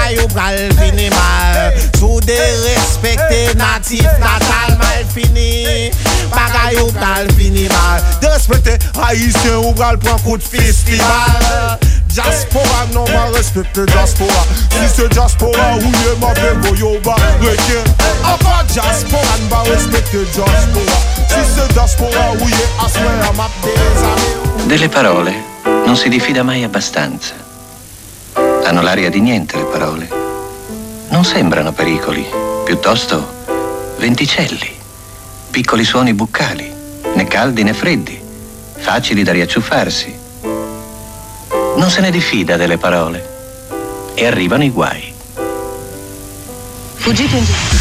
bagay ou pral fini mal. Sou de respecte natif natal mal fini. Bagay ou pral fini mal. De respecte haïtien ou pral pran coup de festival. Diaspora non va respecte diaspora. Si c'est diaspora ou ye m'appelle Boyoba. Reke encore diaspora ne va respecte diaspora. Si c'est diaspora ou ye aswe a map des amis. Delle parole non si diffida mai abbastanza. Hanno l'aria di niente le parole. Non sembrano pericoli, piuttosto venticelli, piccoli suoni buccali, né caldi né freddi, facili da riacciuffarsi. Non se ne diffida delle parole e arrivano i guai. Fuggite indietro.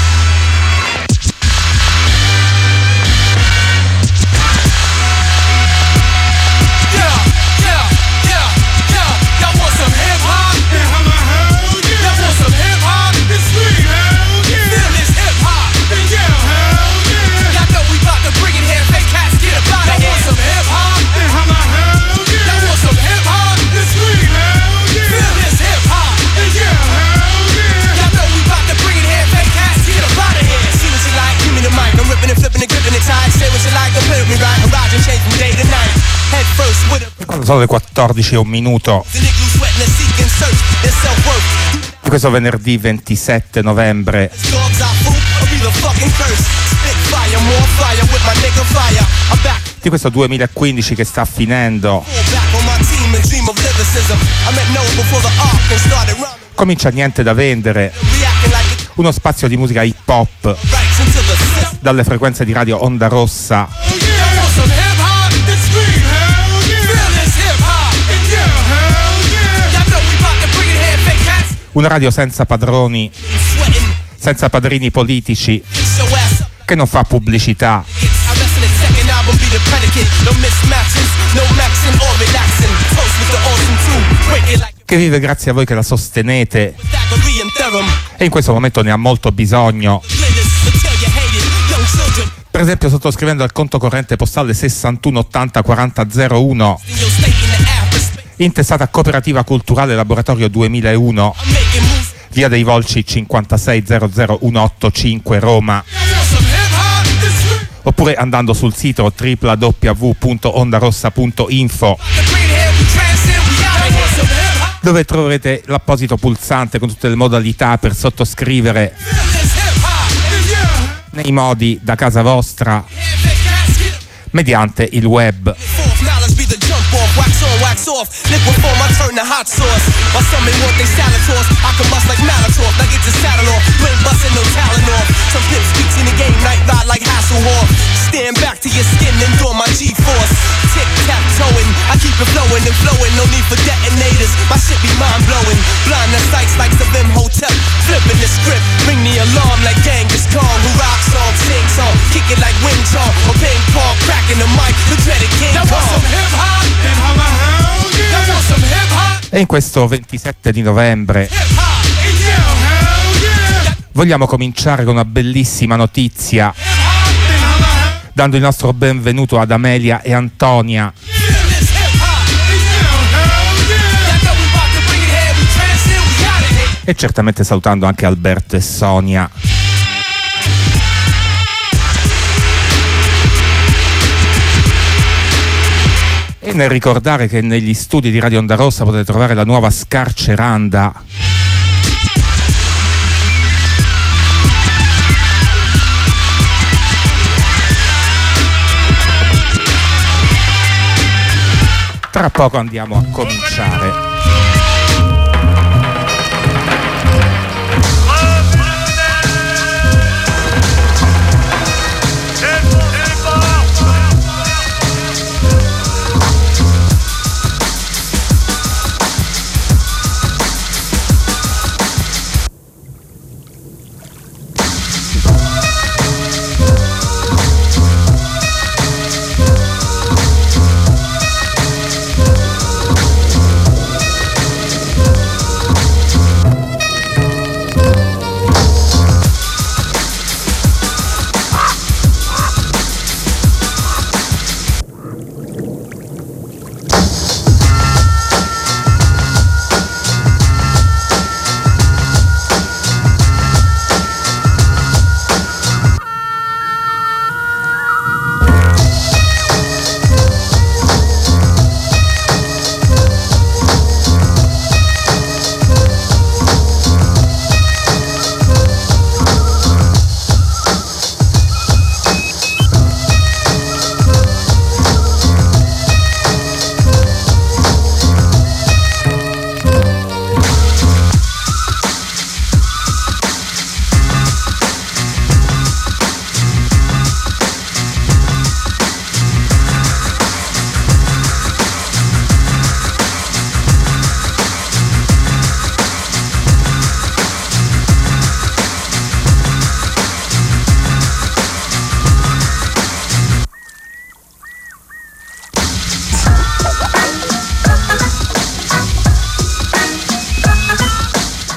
Sono le 14 e un minuto di questo venerdì 27 novembre. Di questo 2015 che sta finendo. Comincia Niente da vendere, uno spazio di musica hip hop dalle frequenze di radio Onda Rossa. Una radio senza padroni, senza padrini politici, che non fa pubblicità, che vive grazie a voi che la sostenete e in questo momento ne ha molto bisogno. Per esempio sottoscrivendo al conto corrente postale 61 80 40 01, intestata Cooperativa Culturale Laboratorio 2001, via dei Volci 56 00185 Roma, oppure andando sul sito www.ondarossa.info, dove troverete l'apposito pulsante con tutte le modalità per sottoscrivere nei modi da casa vostra mediante il web. Wax on, wax off, liquid form, I turn to hot sauce. While some may want they salad toss, I can bust like Molotov, like it's a saddle off. You ain't bustin' no talent off. Some pimp speaks in the game, night ride like Hasselhoff. Stand back to your skin and draw my G-force. Tic-tac-toeing, I keep it flowing and flowing, no need for detonators. My shit be mind-blowing, blind the sights like the Vim Hotel. Flipping the script, ring the alarm like Genghis Khan. Who rocks song, sing song, kick it like Wing Chun. Or ping pong, cracking the mic, the dreaded King Kong. That was some hip-hop. E in questo 27 di novembre vogliamo cominciare con una bellissima notizia, dando il nostro benvenuto ad Amelia e Antonia, e certamente salutando anche Alberto e Sonia. E nel ricordare che negli studi di Radio Onda Rossa potete trovare la nuova Scarceranda, tra poco andiamo a cominciare.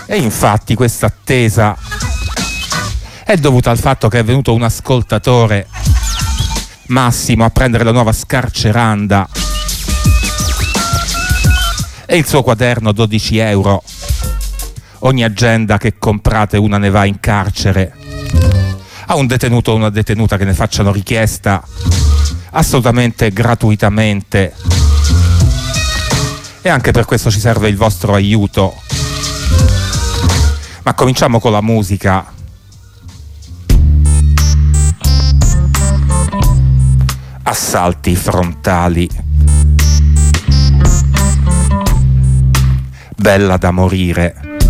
E infatti questa attesa è dovuta al fatto che è venuto un ascoltatore, Massimo, a prendere la nuova scarceranda e il suo quaderno 12 euro. Ogni agenda che comprate una ne va in carcere. A un detenuto o una detenuta che ne facciano richiesta assolutamente gratuitamente. E anche per questo ci serve il vostro aiuto. Ma cominciamo con la musica. Assalti frontali. Bella da morire.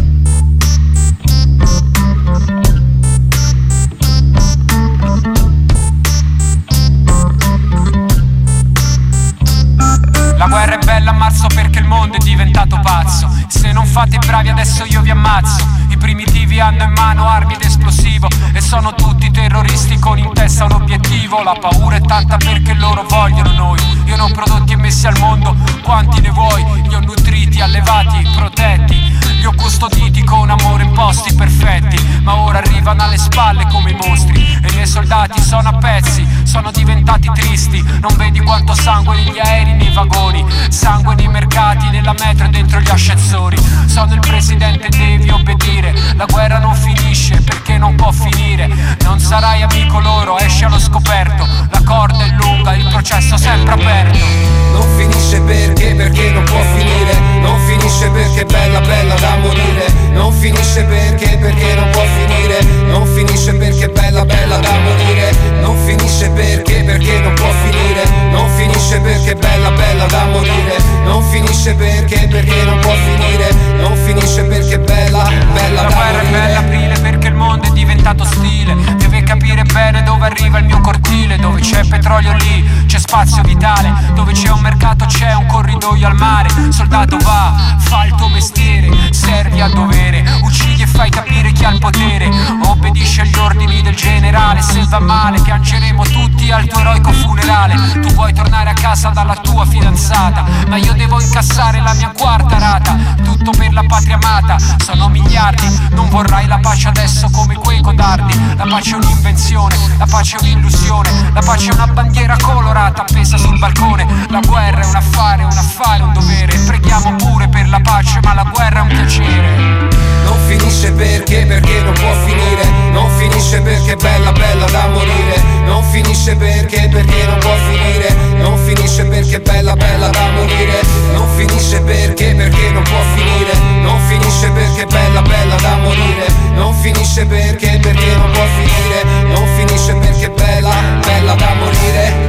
La guerra è bella a marzo perché il mondo è diventato pazzo. Se non fate bravi adesso io vi ammazzo. I primitivi hanno in mano armi ed esplosivo e sono tutti terroristi con in testa un obiettivo. La paura è tanta perché loro vogliono noi. Io ne ho prodotti e messi al mondo, quanti ne vuoi? Li ho nutriti, allevati, protetti. Li ho custoditi con amore in posti perfetti. Ma ora arrivano alle spalle come i mostri e i miei soldati sono a pezzi, sono diventati tristi. Non vedi quanto sangue negli aerei, nei vagoni, sangue nei mercati, nella metro e dentro gli ascensori. Sono il presidente, devi obbedire. La guerra non finisce perché non può finire. Non sarai amico loro, esci allo scoperto. La corda è lunga, il processo sempre aperto. Non finisce perché non può finire. Non finisce perché è bella bella da morire. Non finisce perché non può finire. Non finisce perché è bella bella da morire. Non finisce perché non può finire. Non finisce perché è bella bella da morire. Non finisce perché non può finire. Non finisce perché è bella bella da morire. La guerra è bella aprile perché il mondo è diventato ostile. Deve capire bene dove arriva il mio cortile. Dove c'è petrolio lì c'è spazio vitale. Dove c'è un mercato c'è un corridoio al mare. Soldato va, fa il tuo mestiere, servi a dovere, uccidi e fai capire chi ha il potere. Obbedisce agli ordini del generale. Se va male piangeremo tutti al tuo eroico funerale. Tu vuoi tornare a casa dalla tua fidanzata, ma io devo incassare la mia quarta rata. Tutto per la patria amata, sono miliardi. Non vorrai la pace adesso come quei codardi. La pace è un'invenzione, la pace è un'illusione. La pace è una bandiera colorata appesa sul balcone. La guerra è un affare, un dovere. Preghiamo pure per la pace, ma la guerra è un piacere. Non finisce perché non può finire. Non finisce perché è bella bella da morire. Non finisce perché non può finire. Non finisce perché è bella bella da morire. Non finisce perché non può finire. Non finisce perché è bella bella da morire. Non finisce perché non può finire. Non finisce perché è bella bella da morire.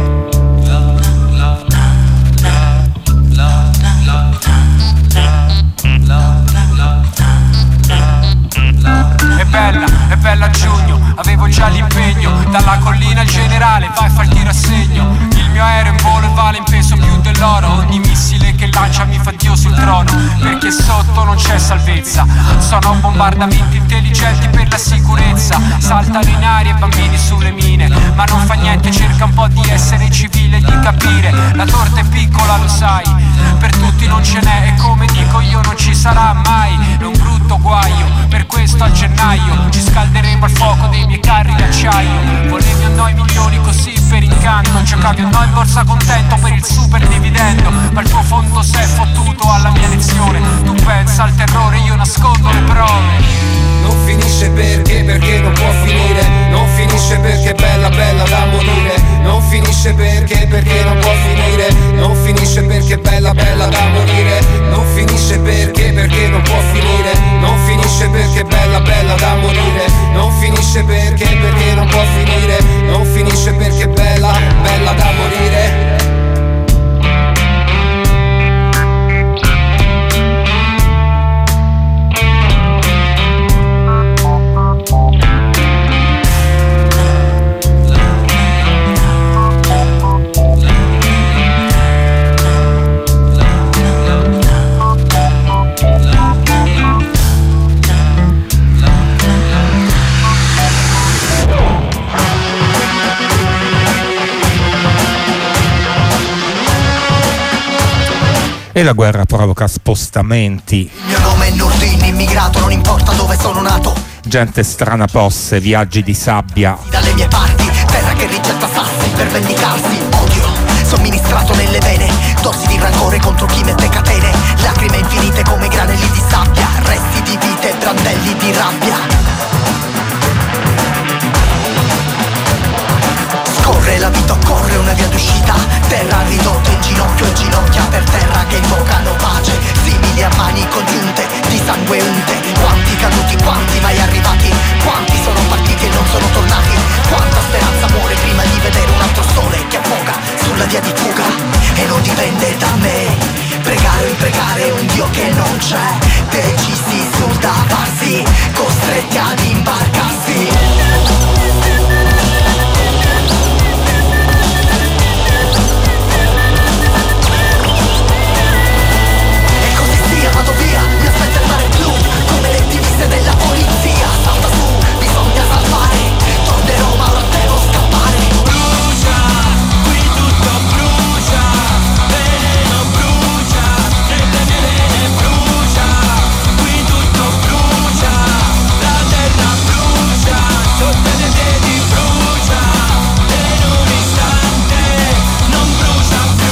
È bella a giugno, avevo già l'impegno. Dalla collina il generale, vai fa il tiro a segno. Il mio aereo in volo e vale in peso più dell'oro. Ogni missile che lancia mi fa Dio sul trono. Perché sotto non c'è salvezza. Sono bombardamenti intelligenti per la sicurezza. Saltano in aria i bambini sulle mine. Ma non fa niente, cerca un po' di essere civile e di capire. La torta è piccola, lo sai, per tutti non ce n'è. E come dico io non ci sarà mai. È un brutto guaio, per questo a gennaio ci scalderemo al fuoco dei miei carri d'acciaio. Volevi a noi milioni così per incanto. Giocavi a noi in borsa contento per il super dividendo. Ma il tuo fondo s'è fottuto alla mia lezione. Tu pensa al terrore, io nascondo le prove. Non finisce perché non può finire. Non finisce perché è bella bella da morire. Non finisce perché non può finire. Non finisce perché è bella bella da morire. Non finisce perché non può finire. Non finisce perché è bella bella da morire. Non finisce perché non può finire. Non finisce perché è bella bella da morire. E la guerra provoca spostamenti. Il mio nome è Nordini, immigrato, non importa dove sono nato. Gente strana posse, viaggi di sabbia. Dalle mie parti, terra che rigetta sassi per vendicarsi. Odio, somministrato nelle vene, dosi di rancore contro chi mette catene. Lacrime infinite come granelli di sabbia, resti di vite, brandelli di rabbia. Scorre la vita, corre una via d'uscita. Terra ridotta in ginocchio e ginocchia per terra che invocano pace, simili a mani congiunte di sangue unte. Quanti caduti, quanti mai arrivati, quanti sono partiti e non sono tornati. Quanta speranza muore prima di vedere un altro sole che affoga sulla via di fuga. E non dipende da me, pregare o imprecare un Dio che non c'è. Decisi sul da farsi, costretti ad imbarcarsi. Vado via, mi aspetta il mare blu, come le divise della polizia. Salta su, bisogna salvare, tornerò ma ora devo scappare. Brucia, qui tutto brucia, veleno brucia, nelle mie vene brucia, qui tutto brucia, la terra brucia, sotto i miei piedi brucia, e in un istante non brucia più.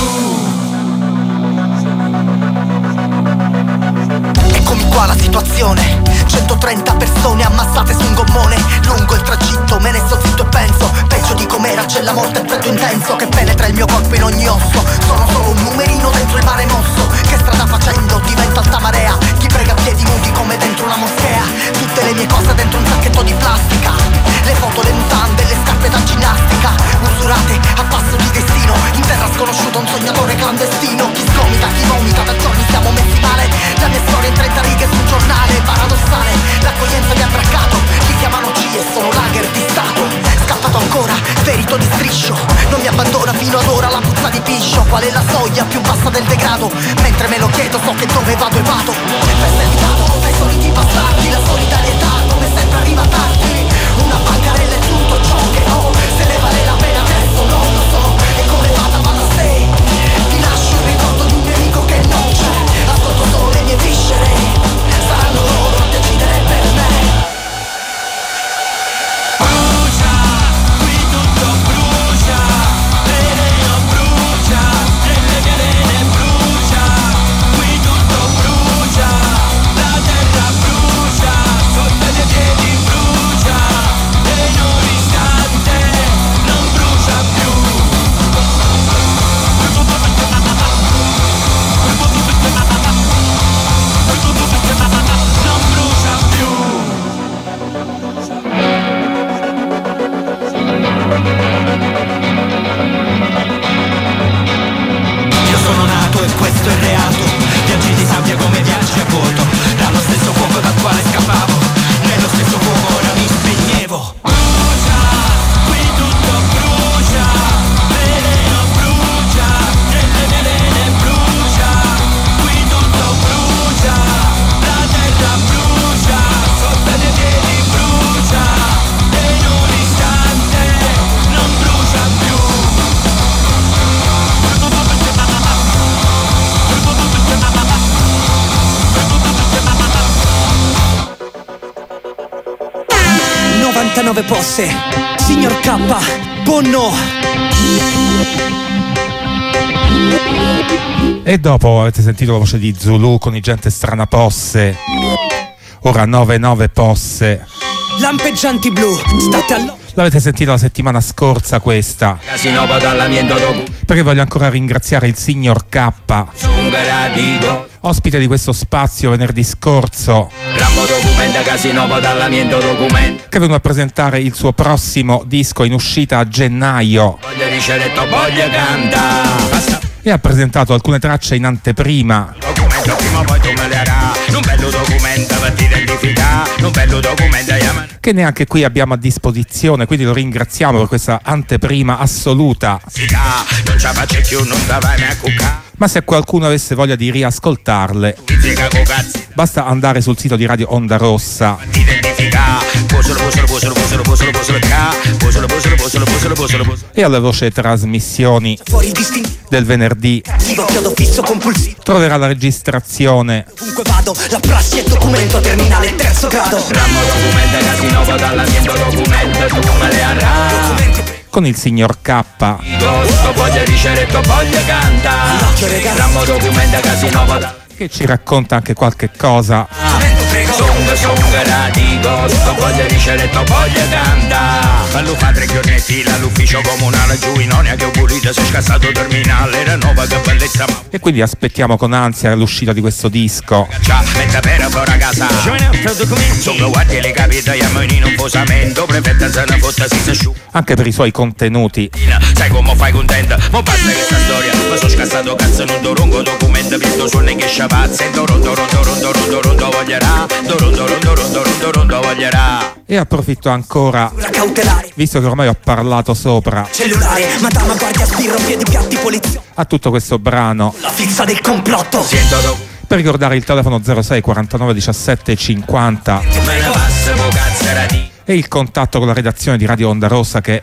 Eccomi qua la situazione, 130 persone ammassate su un gommone. Lungo il tragitto me ne sto zitto e penso, peggio di com'era c'è la morte, il freddo intenso che penetra il mio corpo in ogni osso. Sono solo un numerino dentro il mare mosso, che strada facendo diventa alta marea. Chi prega a piedi nudi come dentro una moschea, tutte le mie cose dentro un sacchetto di plastica. Le foto, le mutande, le scarpe da ginnastica, usurate a passo di destino. In terra sconosciuta un sognatore clandestino. Chi sgomita, chi vomita, da giorni siamo messi male. La mia storia in 30 righe sul giornale, paradossale. L'accoglienza mi ha braccato, li chiamano C e sono lager di stato. Scappato ancora, ferito di striscio, non mi abbandona fino ad ora la puzza di piscio. Qual è la soglia più bassa del degrado? Mentre me lo chiedo so che dove vado e vado. Festa evitato, dai soliti bastardi, la solidarietà come sempre arriva tardi. Una bancarella è tutto ciò che ho, se ne vale la pena adesso non lo so. E come vada va da sé, ti lascio il ricordo di un mio amico che non c'è. Ascolto solo le mie viscere, saranno loro a decidere per me. Brucia, qui tutto brucia, veleno brucia, nelle mie vene brucia, qui tutto brucia, la terra brucia, sotto i miei piedi brucia, e in un istante non brucia più. Non brucia più. Io sono nato e questo è il reato. Viaggi di sabbia come viaggi a vuoto. Dallo stesso fuoco dal quale scappavo, nello stesso fuoco ora mi spegnevo. Brucia, qui tutto brucia, veleno brucia, nelle mie vene brucia, qui tutto brucia, la terra brucia, sotto i miei piedi brucia, e in un istante non brucia più. ...99 posse, signor K, Bonno. E dopo avete sentito la voce di Zulu con i Gente strana posse. Ora 99 posse. Lampeggianti blu, state all'occhio. L'avete sentita la settimana scorsa questa, perché voglio ancora ringraziare il signor K, ospite di questo spazio venerdì scorso, che è venuto a presentare il suo prossimo disco in uscita a gennaio e ha presentato alcune tracce in anteprima. Che neanche qui abbiamo a disposizione, quindi lo ringraziamo per questa anteprima assoluta. Ma se qualcuno avesse voglia di riascoltarle, basta andare sul sito di Radio Onda Rossa E alle voci trasmissioni del venerdì troverà la registrazione Ovunque vado, la prassi è documento terminale terzo grado. Ramo documento Casinova dall'ambiente documento tu me le arra. con il signor K, Gosto voglio riceretto voglio canta. Ramo documento Casinova che ci racconta anche qualche cosa Song radico, sto voglio riceretto voglio canta. Fallo fa 3 giorni e fila all'ufficio comunale giù in Onia che ho pulito, si è scassato terminale, era nuova che bellezza ma e quindi aspettiamo con ansia l'uscita di questo disco. già, metta per fuori a casa. Sono guardi le capite, io in un posamento, prefetta se ne fotta si asciuga. Anche per i suoi contenuti. Sai come fai contenta, mo basta questa storia. Ma sono scassato cazzo in un dorongo documento, visto suoni che sciapazza e rondo voglierà, rondo voglierà. E approfitto ancora, Cautelare, visto che ormai ho parlato sopra, cellulare, madama guardia sbirro, piedi piatti polizia. a tutto questo brano, La fissa del complotto. per ricordare il telefono 06 49 17 50 Me ne passiamo cazzera di e il contatto con la redazione di Radio Onda Rossa, che è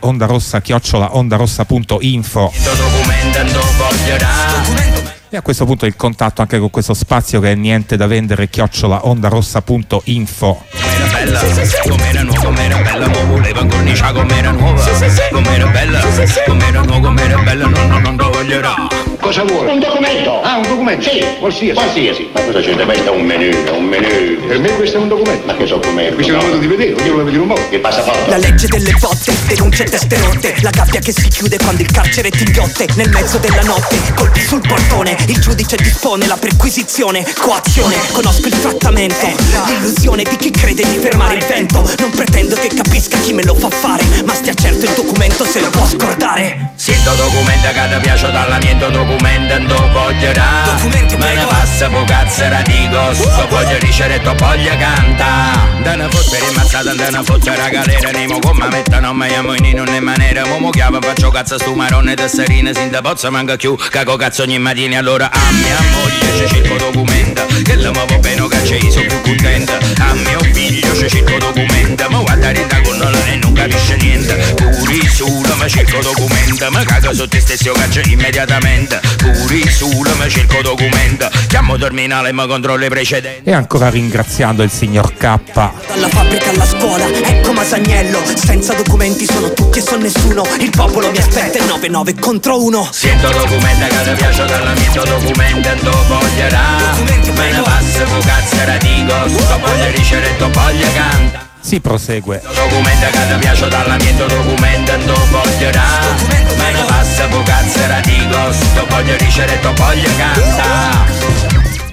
ondarossa@ondarossa.info. documentando voglierà. E a questo punto il contatto anche con questo spazio che è niente da vendere @ondarossa.info. Com'era bella, com'era nuova, com'era bella, mo voleva incorniciare com'era nuova. Com'era bella, com'era nuova, com'era bella, non lo voglierà. Cosa vuole? Un documento! Ah, un documento? Sì, qualsiasi. Ma cosa c'è? Questo è un menù, Per me questo è un documento. Ma che so com'è? Questo è un modo di vedere, ognuno lo vede in un modo. Che passaporto? La legge delle botte, denunce teste rotte. La gabbia che si chiude quando il carcere ti inghiotte. Nel mezzo della notte, colpi sul portone. Il giudice dispone la perquisizione. Coazione, conosco il trattamento. L'illusione di chi crede di fermare il vento. Non pretendo che capisca chi me lo fa fare, ma stia certo il documento se lo può scordare. Sento documenta che ti piace dall'amiento documentando voglierà. Documenti, me ne prego. passa po' cazzera di sto voglio riceretto voglio canta. Da una fotta rimazzata, da una fotta la galera. Nemo come mettono me amo in non è maniera. Mo chiava faccio cazzo stu marone tesserine. Sin da pozza manca più, cago cazzo ogni mattina. Allora a mia moglie ci cerco documenta, che la muovo bene che ci sono più contenta. A mio figlio ci cerco documenta, ma guarda rinda con lei e non capisce niente. Puri solo ma cerco documenta, ma caga su te stesso caccio immediatamente. Puri solo ma cerco documenta, chiamo terminale e mi controllo i precedenti. E ancora ringraziando il signor K. Dalla fabbrica alla scuola, ecco Masaniello. Senza documenti sono tutti e sono nessuno. Il popolo mi aspetta il 9-9 contro 1. Sento documenta che ti piace dall'amiento documentando voglierà. Me ne passa po' cazzera di sto voglio riceretto voglio canta. Si prosegue. Documenta che ti piace dall'ambiente documentando voglierà. Me ne passa po' cazzera di sto voglio riceretto voglio canta.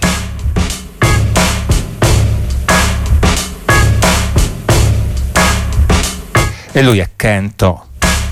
E lui è Kento.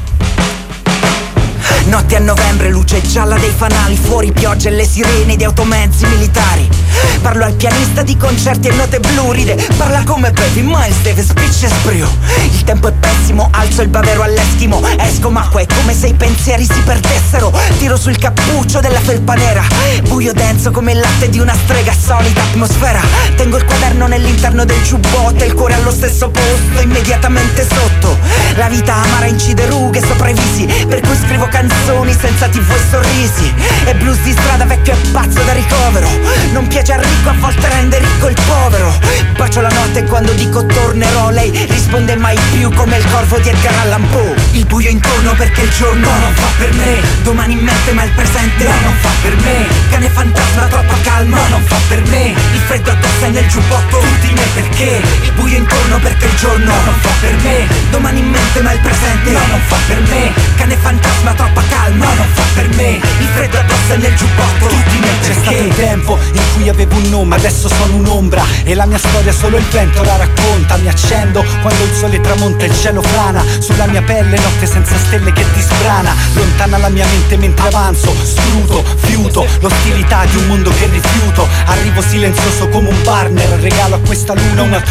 Notte a novembre, luce gialla dei fanali. Fuori pioggia e le sirene di automezzi militari. Parlo al pianista di concerti e note blu. Ride, parla come Baby Miles Davis, bitch e sbrio. Il tempo è pessimo, alzo il bavero all'eschimo. Esco ma è come se i pensieri si perdessero. Tiro sul cappuccio della felpa nera. Buio denso come il latte di una strega, solita atmosfera. Tengo il quaderno nell'interno del giubbotto e il cuore allo stesso posto, immediatamente sotto. La vita amara incide rughe sopra i visi, per cui scrivo canzoni senza TV e sorrisi. E blues di strada vecchio e pazzo da ricovero. Non piace al ricco, a volte rende ricco il povero. Bacio la notte quando dico tornerò. Lei risponde mai più come il corvo di Edgar Allan Poe. Il buio intorno perché il giorno non fa per me. Domani in mente ma il presente non fa per me. Cane fantasma troppa calma non fa per me. Il freddo addosso è nel giubbotto, tutti i miei perché. Il buio intorno perché il giorno non fa per me. Domani in mente ma il presente non fa per me. Cane fantasma troppa calma non fa per me. Il freddo addosso è nel giubbotto, tutti i miei perché. C'è stato un tempo in cui avevo un nome, adesso sono un'ombra. E la mia storia solo il vento la racconta. Mi accendo quando il sole tramonta e il cielo frana. Sulla mia pelle notte senza stelle che ti sbrana. Lontana la mia mente mentre avanzo. Scruto, fiuto, l'ostilità di un mondo che rifiuto. Arrivo silenzioso come un partner. Regalo a questa luna un altro blues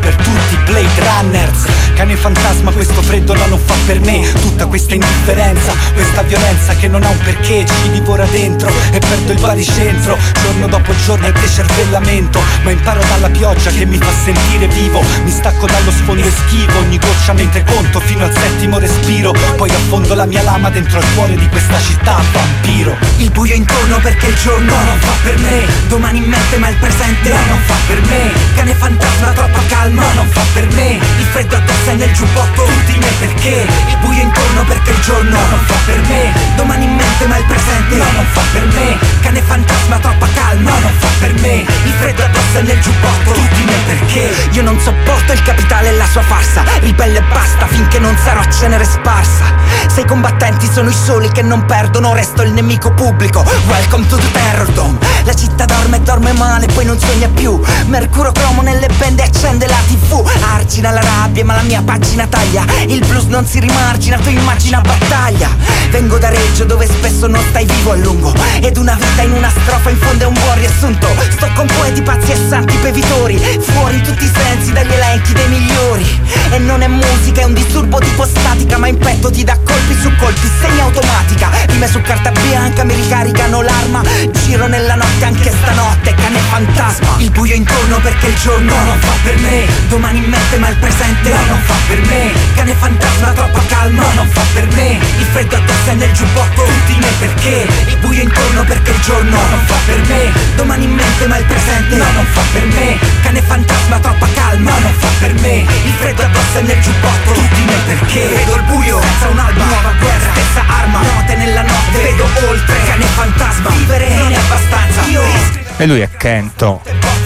per tutti, Blade Runners. Cane fantasma, questo freddo no, non fa per me. Tutta questa indifferenza, questa violenza che non ha un perché, ci divora dentro e perdo il baricentro. Giorno dopo giorno è decervellamento, ma imparo dalla pioggia che mi fa sentire vivo. Mi stacco dallo sfondo e schivo ogni goccia mentre conto fino al 7° respiro. Poi affondo la mia lama dentro il cuore di questa città, vampiro. Il buio intorno perché il giorno non fa per me. Domani in mente ma il presente non fa per me. Cane fantasma troppa calma non fa per me. Il freddo addosso è nel giubbotto, tutti i miei perché. Il buio intorno perché il giorno non fa per me. Domani in mente ma il presente non fa per me. Cane fantasma troppa calma non fa per me. Il freddo addosso è nel giubbotto, tutti i miei perché. Io non sopporto il capitale e la sua farsa. Ribelle e basta finché non sarò cenere sparsa. Se i combattenti sono i soli che non perdono, resto il nemico pubblico. Welcome to the Terror Dome. La città dorme e dorme male, poi non sogna più. Mercuro cromo nelle bende accende la TV. Argina la rabbia ma la mia pagina taglia. Il blues non si rimargina, tu immagina battaglia. Vengo da Reggio dove spesso non stai vivo a lungo, ed una vita in una strofa in fondo è un buon riassunto. Sto con poeti pazzi e santi bevitori, fuori in tutti i sensi dagli elenchi dei migliori. E non è musica, è un disturbo tipo statica, ma in petto ti dà colpi su colpi, segna automatica. Rime su carta bianca mi ricaricano l'arma. Giro nella notte anche stanotte, cane fantasma. Il buio intorno perché il giorno non fa per me. Domani in mente ma il presente non fa per me. Cane fantasma troppa calma non fa per me. Il freddo addosso è nel giubbotto, tutti i miei perché. Il buio intorno perché il giorno non fa per me. Domani in mente ma il presente non fa per me. Cane fantasma troppa calma non fa per me. Il freddo addosso è nel giubbotto, tutti i miei perché. Vedo il buio senza un'alba, nuova guerra, stessa arma. Note nella notte, vedo oltre. Cane fantasma, vivere non è abbastanza. Io E lui è Kento,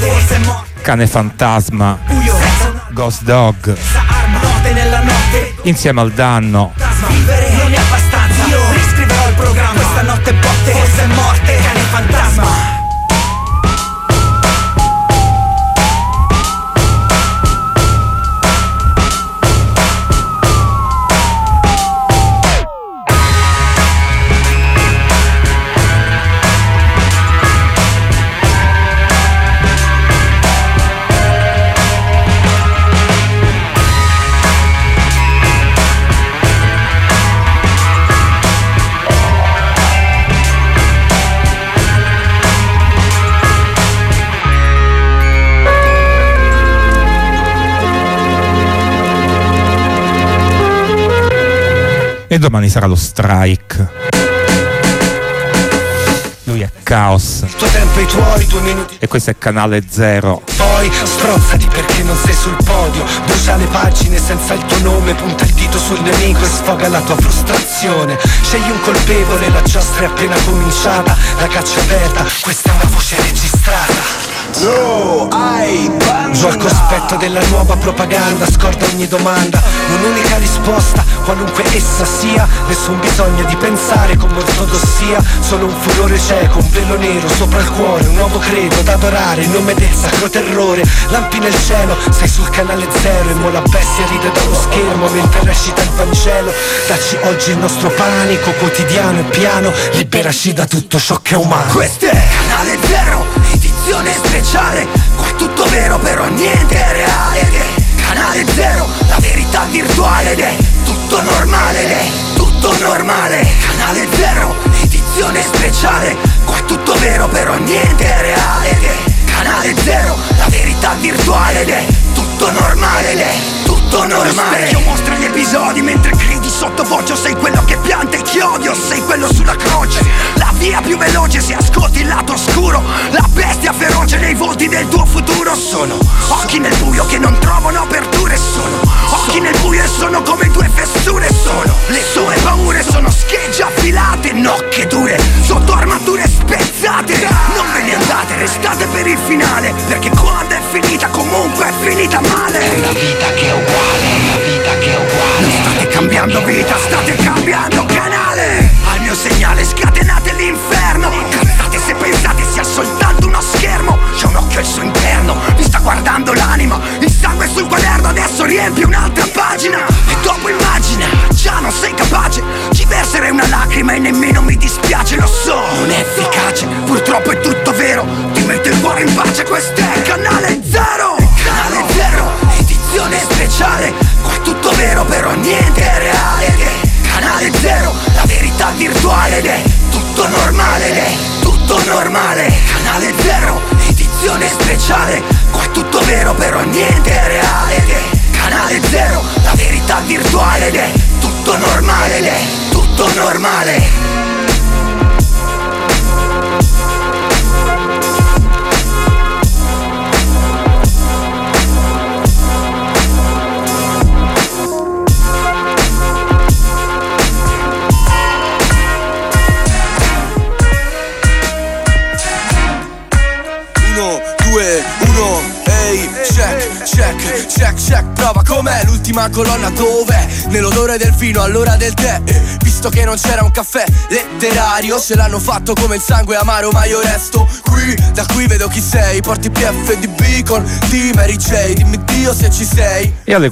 cane fantasma, Ghost Dog, insieme al Danno. vivere non è abbastanza. Io riscriverò il programma. Questa notte botte, forse è morte. Cane fantasma. E domani sarà lo strike. Lui è Caos. Il tuo tempo e i tuoi 2 minuti. E questo è Canale Zero. Poi strozzati perché non sei sul podio. Brucia le pagine senza il tuo nome. Punta il dito sul nemico e sfoga la tua frustrazione. Scegli un colpevole, la giostra è appena cominciata. La caccia aperta, questa è una voce registrata. No, Giù al cospetto della nuova propaganda, scorda ogni domanda, un'unica risposta, qualunque essa sia. Nessun bisogno di pensare come ortodossia, solo un furore cieco, un velo nero sopra il cuore, un nuovo credo da adorare in nome del sacro terrore. Lampi nel cielo, sei sul canale Zero e mo la bestia ride dallo schermo mentre recita il Vangelo. Dacci oggi il nostro panico quotidiano e piano, liberaci da tutto ciò che è umano. questo è Canale Zero, edizione speciale. Qua è tutto vero però niente è reale. Ed è Canale Zero, la verità virtuale. Ed è tutto normale, ed è tutto normale. Canale Zero, edizione speciale. Qua è tutto vero però niente è reale. Ed è Canale Zero, la verità virtuale. Ed è tutto normale, ed è tutto normale. Lo specchio mostra gli episodi mentre gridi sottovoce. Sei quello che pianta il chiodo, sei quello sulla croce. La via più veloce se ascolti il lato oscuro. La bestia feroce nei volti del tuo futuro. Sono occhi nel buio che non trovano aperture. Sono occhi nel buio e sono come 2 fessure. Sono le sue paure, sono schegge affilate, nocche dure sotto armature spezzate. Non ve ne andate, restate per il finale, perché quando è finita comunque è finita male. È una vita che è uguale, è una vita che è uguale. Non state cambiando vita, state cambiando canale. Al mio segnale scatenate l'inferno. Cazzate se pensate sia soltanto uno schermo. C'è un occhio al suo interno, vi sta guardando l'anima. Il sangue sul quaderno adesso riempie un'altra pagina. E dopo immagina, già non sei capace. Ci verserei una lacrima e nemmeno mi dispiace. Lo so, non è efficace, purtroppo è tutto vero. Ti metto il cuore in pace, questo è Canale Zero. Canale Zero, speciale. Qua è tutto vero però niente è reale ed è Canale Zero, la verità virtuale ed è tutto normale ed è tutto normale. Canale Zero, edizione speciale. Qua è tutto vero però niente è reale ed è Canale Zero, la verità virtuale ed è tutto normale ed è tutto normale. Check, prova com'è l'ultima colonna dov'è? Nell'odore del vino all'ora del tè. Visto che non c'era un caffè letterario, ce l'hanno fatto come il sangue amaro, ma io resto qui. Da qui vedo chi sei, porti PFDB con di Mary J. Dimmi Dio se ci sei. E alle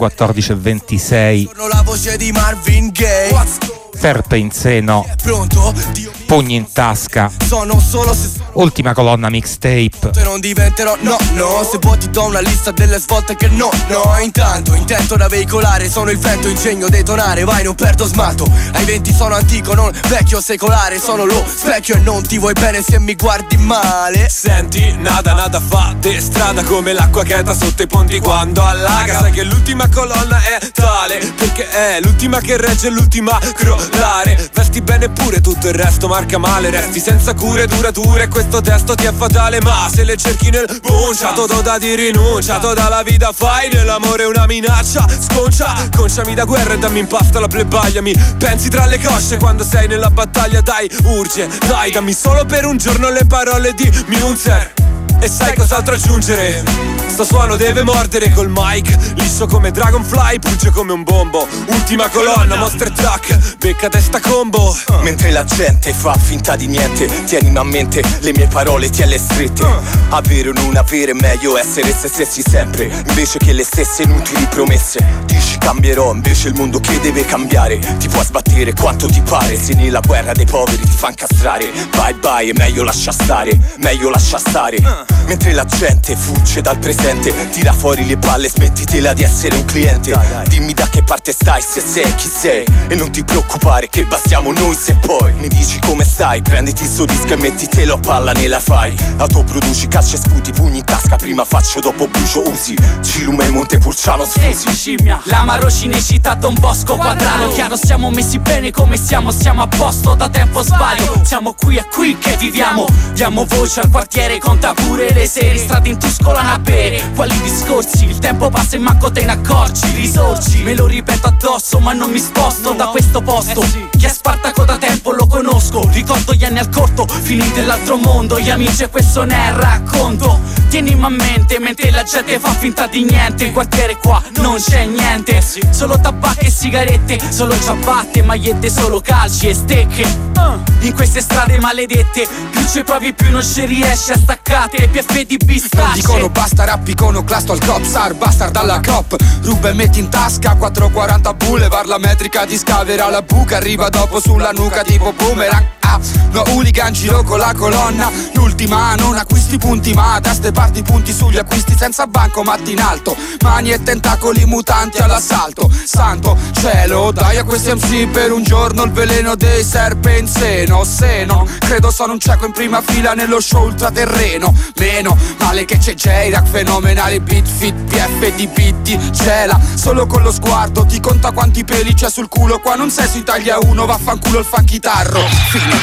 14.26 la voce di Marvin Gaye. Ferpe in seno, Pronto? pugni in tasca, Sono solo se ultima colonna mixtape. non diventerò no, se vuoi ti do una lista delle svolte che no. Intanto intento da veicolare, sono il vento, ingegno detonare. Vai, non perdo smalto, ai 20 sono antico, non vecchio secolare. Sono lo specchio e non ti vuoi bene se mi guardi male. Senti, nada fa de strada come l'acqua che entra sotto i ponti quando allaga. Sai che l'ultima colonna è tale perché è l'ultima che regge l'ultima crollare. Vesti bene pure tutto il resto marca male. Resti senza cure durature, questo testo ti è fatale. Ma se le cerchi nel bunciato da di rinunciato dalla vita fai dell'amore una minaccia. Conciami da guerra e dammi in pasto la plebaglia. Mi pensi tra le cosce quando sei nella battaglia. Dai, urge, dai, dammi solo per un giorno le parole di Münzer. E sai cos'altro aggiungere? Sto suono deve mordere col mic, liscio come Dragonfly, pugge come un bombo. Ultima colonna, monster truck, becca testa combo. Mentre la gente fa finta di niente, tienimi a mente le mie parole, tienle strette. Avere o non avere, meglio essere se stessi sempre, invece che le stesse inutili promesse. Dici cambierò, invece il mondo che deve cambiare. Ti puoi sbattere quanto ti pare, se nella guerra dei poveri ti fa incastrare. Bye bye, è meglio lascia stare, meglio lascia stare. Mentre la gente fugge dal presente, tira fuori le palle, smettitela di essere un cliente. Dimmi da che parte stai, se sei chi sei, e non ti preoccupare che bastiamo noi se poi mi dici come stai. Prenditi il suo disco e mettitelo a palla nella fai. Autoproduci calci e sputi, pugni in tasca, prima faccio dopo brucio usi. Cilume e Montepulciano sfusi. Scimmia, l'amaro Cinecittà Don Bosco Quadraro. Chiaro siamo messi bene come siamo a posto da tempo sbaglio. Siamo qui, è qui che viviamo. Diamo voce al quartiere, conta pure le sere. Strade in tuscolana a bere, quali discorsi? Il tempo passa e manco te ne accorgi. Risorgi, me lo ripeto addosso ma non mi sposto da questo posto. Chi è Spartaco da tempo lo conosco, ricordo gli anni al corto, finiti nell'altro mondo. Gli amici e questo ne è racconto. Tienimi a mente mentre la gente fa finta di niente. Il quartiere qua non c'è niente, solo tabacco e sigarette, solo ciabatte, magliette, solo calci e stecche. In queste strade maledette, più ci provi più non ci riesci a staccate. PF di pistacce. Dicono basta rap iconoclasto al copstar, bastard dalla cop. Ruba e metti in tasca 440 boulevard. La metrica di scavera la buca, arriva dopo sulla nuca tipo boomerang. No hooligan, giro con la colonna. L'ultima non acquisti punti, ma da ste parti punti sugli acquisti senza bancomat in alto. Mani e tentacoli mutanti all'assalto. Santo cielo, dai a questi MC per un giorno il veleno dei serpe in seno. Se no, credo sono un cieco in prima fila nello show ultraterreno. Meno male che c'è J-Rack, fenomenale beat fit, PF di BT. Cela, solo con lo sguardo ti conta quanti peli c'è sul culo. Qua non sei su Italia 1, vaffanculo il fanchitarro. Fine.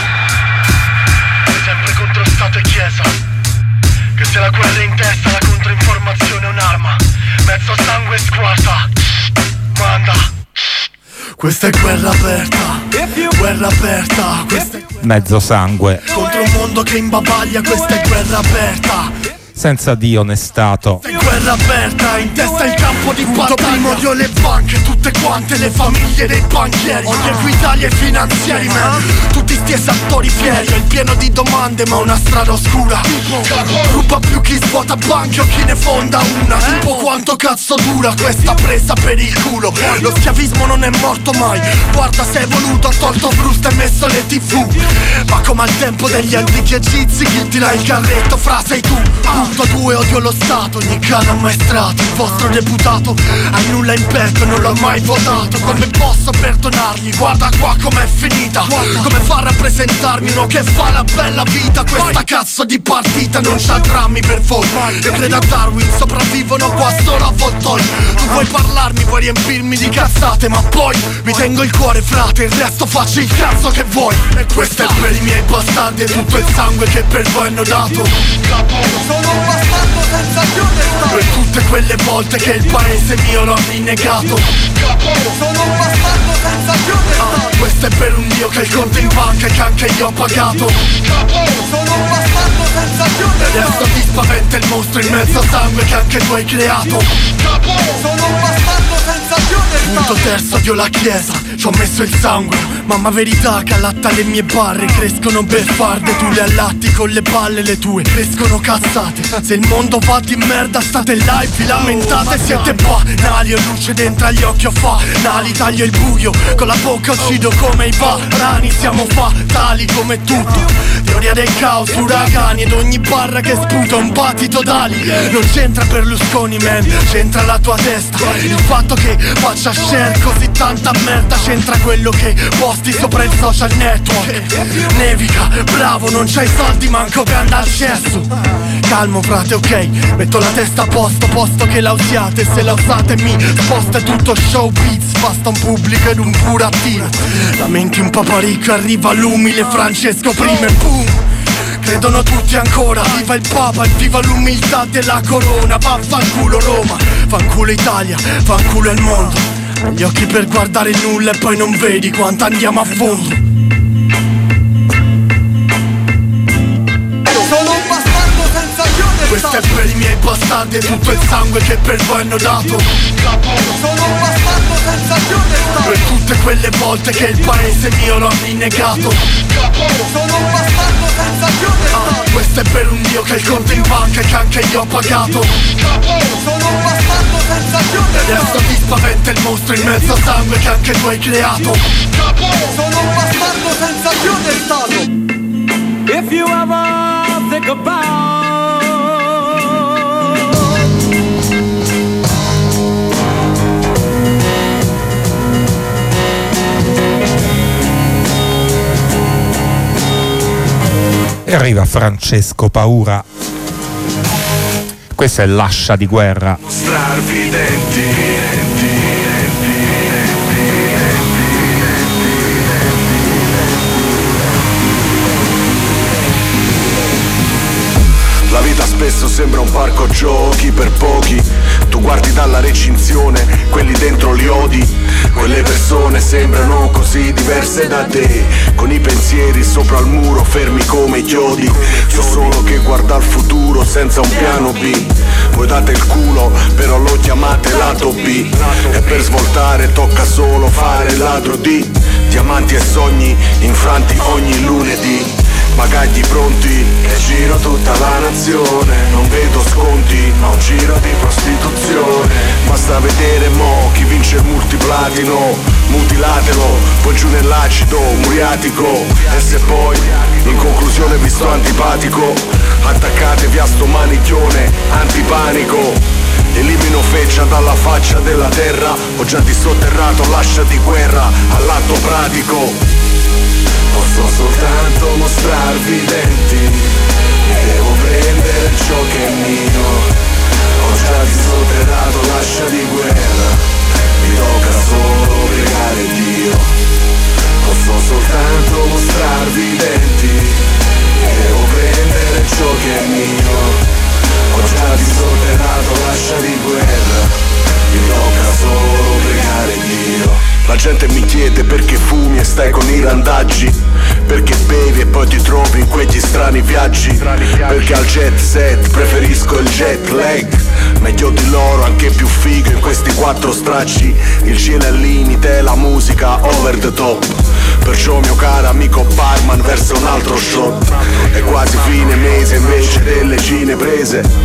Sempre contro Stato e Chiesa, che se la guerra è in testa la controinformazione è un'arma. Mezzo sangue squarta, manda. Questa è guerra aperta, guerra aperta. Questa è Mezzo sangue, contro un mondo che imbabaglia, questa è guerra aperta. senza Dio né Stato. Guerra aperta, in testa il campo di battaglia. Primorio le banche, tutte quante le famiglie dei banchieri. Ogni Equitalia e finanziari, man. Tutti sti esattori fieri. È pieno di domande ma una strada oscura. Ruba più chi svuota banche o chi ne fonda una. Tipo quanto cazzo dura questa presa per il culo. Lo schiavismo non è morto mai. Guarda se è voluto, ha tolto frusta e messo le TV. Ma come al tempo degli antichi egizi, chi tira il carretto fra sei tu. Punto 2, odio lo Stato, ogni cane ammaestrato. Il vostro deputato ha nulla in petto, non l'ho mai votato. Come posso perdonargli? Guarda qua com'è finita. Come fa a rappresentarmi uno che fa la bella vita? Questa cazzo di partita non c'ha drammi per voi. E credo a Darwin, sopravvivono qua solo avvoltoi. Tu vuoi parlarmi, vuoi riempirmi di cazzate, ma poi mi tengo il cuore, frate, il resto faccio il cazzo che vuoi. E questo è per i miei bastardi e tutto il sangue che per voi hanno dato. Sono un bastardo senza più onestà. Per tutte quelle volte che il paese mio l'ho rinnegato. Sono un bastardo senza più onestà. Questo è per un dio che il conto in banca e che anche io ho pagato. Sono un bastardo senza più onestà. E adesso ti spaventa il mostro in mezzo a sangue che anche tu hai creato. Sono un bastardo senza più onestà. Punto terzo, odio la chiesa, ci ho messo il sangue. Mamma verità che allatta le mie barre. Crescono beffarde, tu le allatti con le palle, le tue crescono cazzate. Se il mondo va di merda state là e vi lamentate. Siete banali, ho luce dentro agli occhi, ho fanali. Taglio il buio, con la bocca uccido come i varani. Siamo fatali come tutto. Teoria del caos, uragani ed ogni barra che sputa un battito d'ali. Non c'entra Berlusconi, man, c'entra la tua testa. Il fatto che faccia share così tanta merda, c'entra quello che posti sopra il social network. Nevica, bravo, non c'hai soldi manco per andare al cesso. Calmo frate, ok, metto la testa a posto, posto che la usiate. Se la usate mi sposta, è tutto showbiz. Basta un pubblico ed un burattino. Lamenti un paparicco, arriva l'umile Francesco prima e boom. Credono tutti ancora, viva il Papa e viva l'umiltà della corona. Vaffanculo Roma, fanculo Italia, fanculo il mondo. Gli occhi per guardare il nulla e poi non vedi quanto andiamo a fondo. Sono un bastardo senza più onestà. Questo è per i miei bastardi e tutto il sangue che per voi hanno dato. Sono un bastardo senza più onestà. Per tutte quelle volte che il paese mio l'ho rinnegato. Sono un bastardo senza più onestà. Questo è per un dio che il conto in banca e che anche io ho pagato. Sono un bastardo senza più onestà. E adesso ti spaventa il mostro in mezzo a sangue che anche tu hai creato. Sono un bastardo senza più onestà. If you ever think about e arriva Francesco Paura. Questa è l'ascia di guerra. Mostrarvi i denti. La vita spesso sembra un parco giochi per pochi. Tu guardi dalla recinzione, quelli dentro li odi. Quelle persone sembrano così diverse da te, con i pensieri sopra il muro fermi come i chiodi. So solo che guarda il futuro senza un piano B. Voi date il culo, però lo chiamate lato B. E per svoltare tocca solo fare il ladro di diamanti e sogni infranti ogni lunedì. Bagagli pronti e giro tutta la nazione. Non vedo sconti ma un giro di prostituzione. Basta vedere mo chi vince il multiplatino. Mutilatelo, poi giù nell'acido muriatico. E se poi in conclusione vi sto antipatico, attaccatevi a sto manichione antipanico. Elimino feccia dalla faccia della terra. Ho già dissotterrato l'ascia di guerra all'atto pratico. Posso soltanto mostrarvi i denti. Devo prendere ciò che è mio. Ho già dissotterrato l'ascia di guerra. Mi tocca solo pregare Dio. Posso soltanto mostrarvi i denti. Devo prendere ciò che è mio. Ho già dissotterrato l'ascia di guerra. Mi tocca solo pregare Dio. La gente mi chiede perché fumi e stai con i randaggi, perché bevi e poi ti trovi in quegli strani viaggi, perché al jet set preferisco il jet lag. Meglio di loro, anche più figo in questi 4 stracci. Il cielo è al limite, la musica over the top. Perciò mio caro amico barman versa un altro shot. È quasi fine mese invece delle cine prese.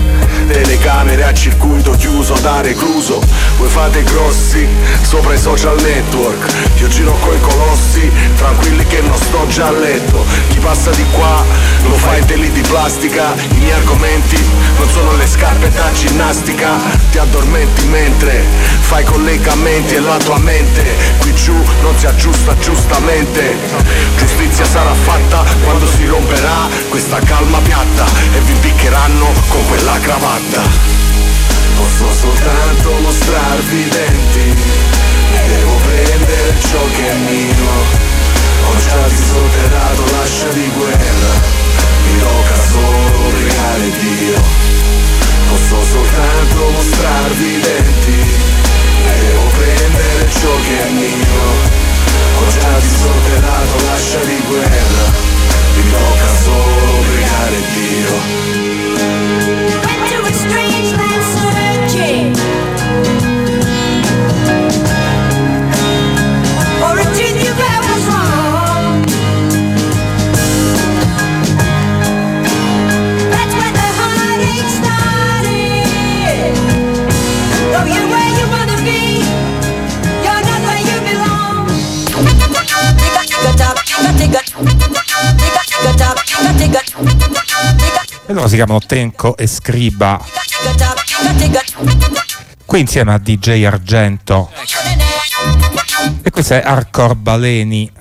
telecamere a circuito chiuso da recluso. Voi fate grossi sopra i social network, io giro coi colossi, tranquilli che non sto già a letto. Chi passa di qua lo fa in teli di plastica. I miei argomenti non sono le scarpe da ginnastica. Ti addormenti mentre fai collegamenti e la tua mente qui giù non si aggiusta giustamente. Giustizia sarà fatta quando si romperà questa calma piatta e vi piccheranno con quella cravatta. Posso soltanto mostrarvi i denti, devo prendere ciò che è mio. Ho già disotterato l'ascia di guerra, mi tocca solo pregare Dio. Posso soltanto mostrarvi i denti, devo prendere ciò che è mio. Ho già disotterato l'ascia di guerra, mi tocca solo pregare Dio. Went to a strange land searching for a truth you felt was wrong. That's when the heartache started. Though you're where you wanna be, you're not where you belong. E loro si chiamano Tenco e Scriba, qui insieme a DJ Argento, e questo è Hardcore Baleni.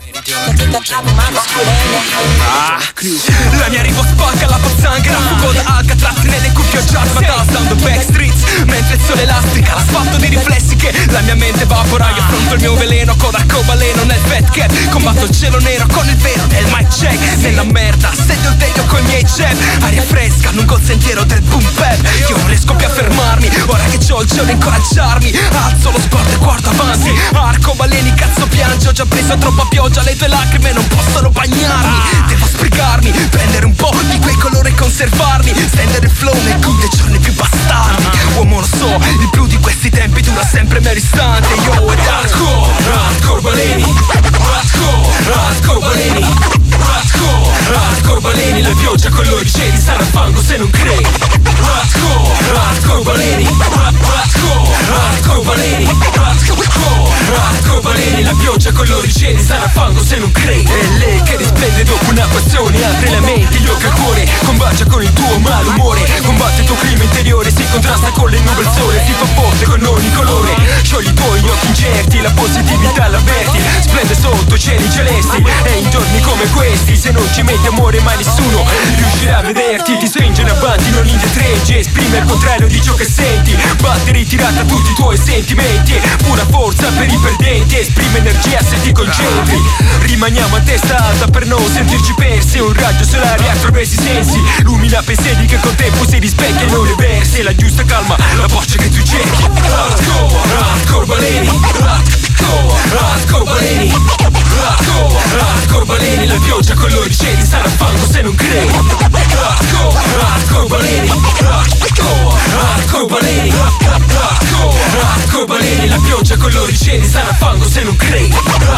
La mia arrivo spacca la pozzanghera, fugo da Alcatraz nelle cuffie jazz, ma dalla sound backstreets, mentre il sole elastica l'asfalto di riflessi che la mia mente evapora. Io affronto il mio veleno con arcobaleno nel fat cat, combatto il cielo nero con il vero nel mic check. Nella merda sedio il tedio con i miei jab, aria fresca lungo il sentiero del boom bap. Io non riesco più a fermarmi, ora che c'ho il cielo a incoraggiarmi, alzo lo sguardo e guardo avanti. Arcobaleni cazzo piange, ho già preso troppa pioggia, le tue lacrime non possono bagnarmi. Devo sbrigarmi, prendere un po' di quei colori e conservarli, stendere il flow nei dei giorni più bastardi. Uomo lo so, il blu di questi tempi dura sempre meno istante. Yo, ed hardcore baleni, hardcore baleni, hardcore baleni. La pioggia con loro cieli sarà fango se non credi. Hardcore baleni, hardcore baleni, hardcore baleni. La pioggia con loro cieli sarà fango se non credi. È lei che risplende dopo una passione, altre la mente, gli occhi al cuore. Combacia con il tuo malumore, combatte il tuo clima interiore, si contrasta con le nuvole, il sole si fa forte con ogni colore. Sciogli i tuoi occhi incerti, la positività l'avverti, splende sotto cieli celesti. E in giorni come questi, se non ci metti amore mai nessuno riuscirà a vederti. Ti stringe in avanti, non indietreggi, esprime il contrario di ciò che senti. Batte ritirata tutti i tuoi sentimenti, pura forza per i perdenti, esprime energia se ti concentri. Rimaniamo a testa alta per non sentirci persi, un raggio solare attraverso i sensi, lumina pensieri che col tempo si rispecchiano le versi. La giusta calma, la voce che tu cerchi. Hardcore baleni, hardcore baleni, hardcore baleni. La pioggia con loro cieli sarà fango se non credi. Hardcore baleni, hardcore baleni, hardcore baleni. La pioggia con loro cieli sarà fango se non credi.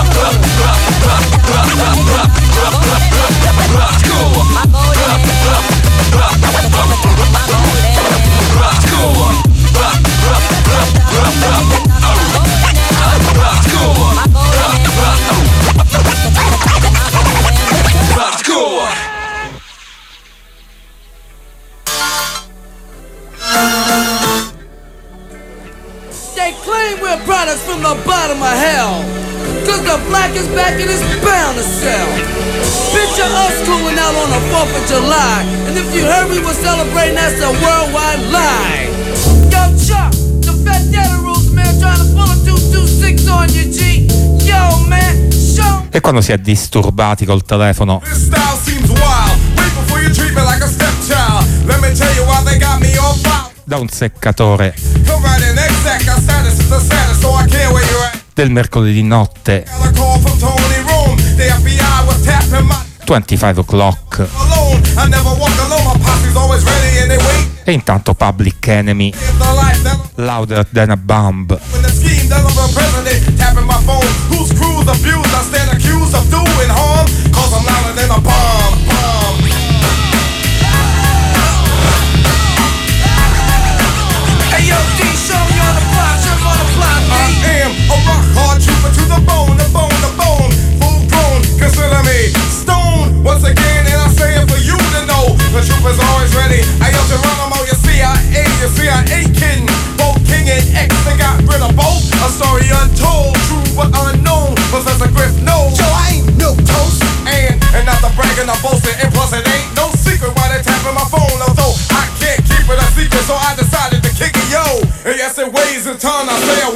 They claim we're products from the bottom of hell, 'cause the black is back and it's bound to sell. Picture us cooling out on the 4th of July, and if you heard we were celebrating, that's a worldwide lie. Yo, Chuck, the fat data rules, man, trying to pull a 226 on you, G. Yo, man, show. E quando si è disturbati col telefono, This style seems wild. Wait before you treat me like a stepchild. Let me tell you why they got me all foul. da un seccatore Come right in exact, our status is the status, so I care where you're at. del mercoledì notte, Got a call from Tony Rome. The FBI was tapping my 25 o'clock. alone. I never walk alone, my posse's always ready and they wait. E intanto Public Enemy, It's the life that Louder Than a Bomb. when the scheme does of a president tapping my phone. Whose crews abused? I stand accused of doing harm. Cause I'm louder than a bomb.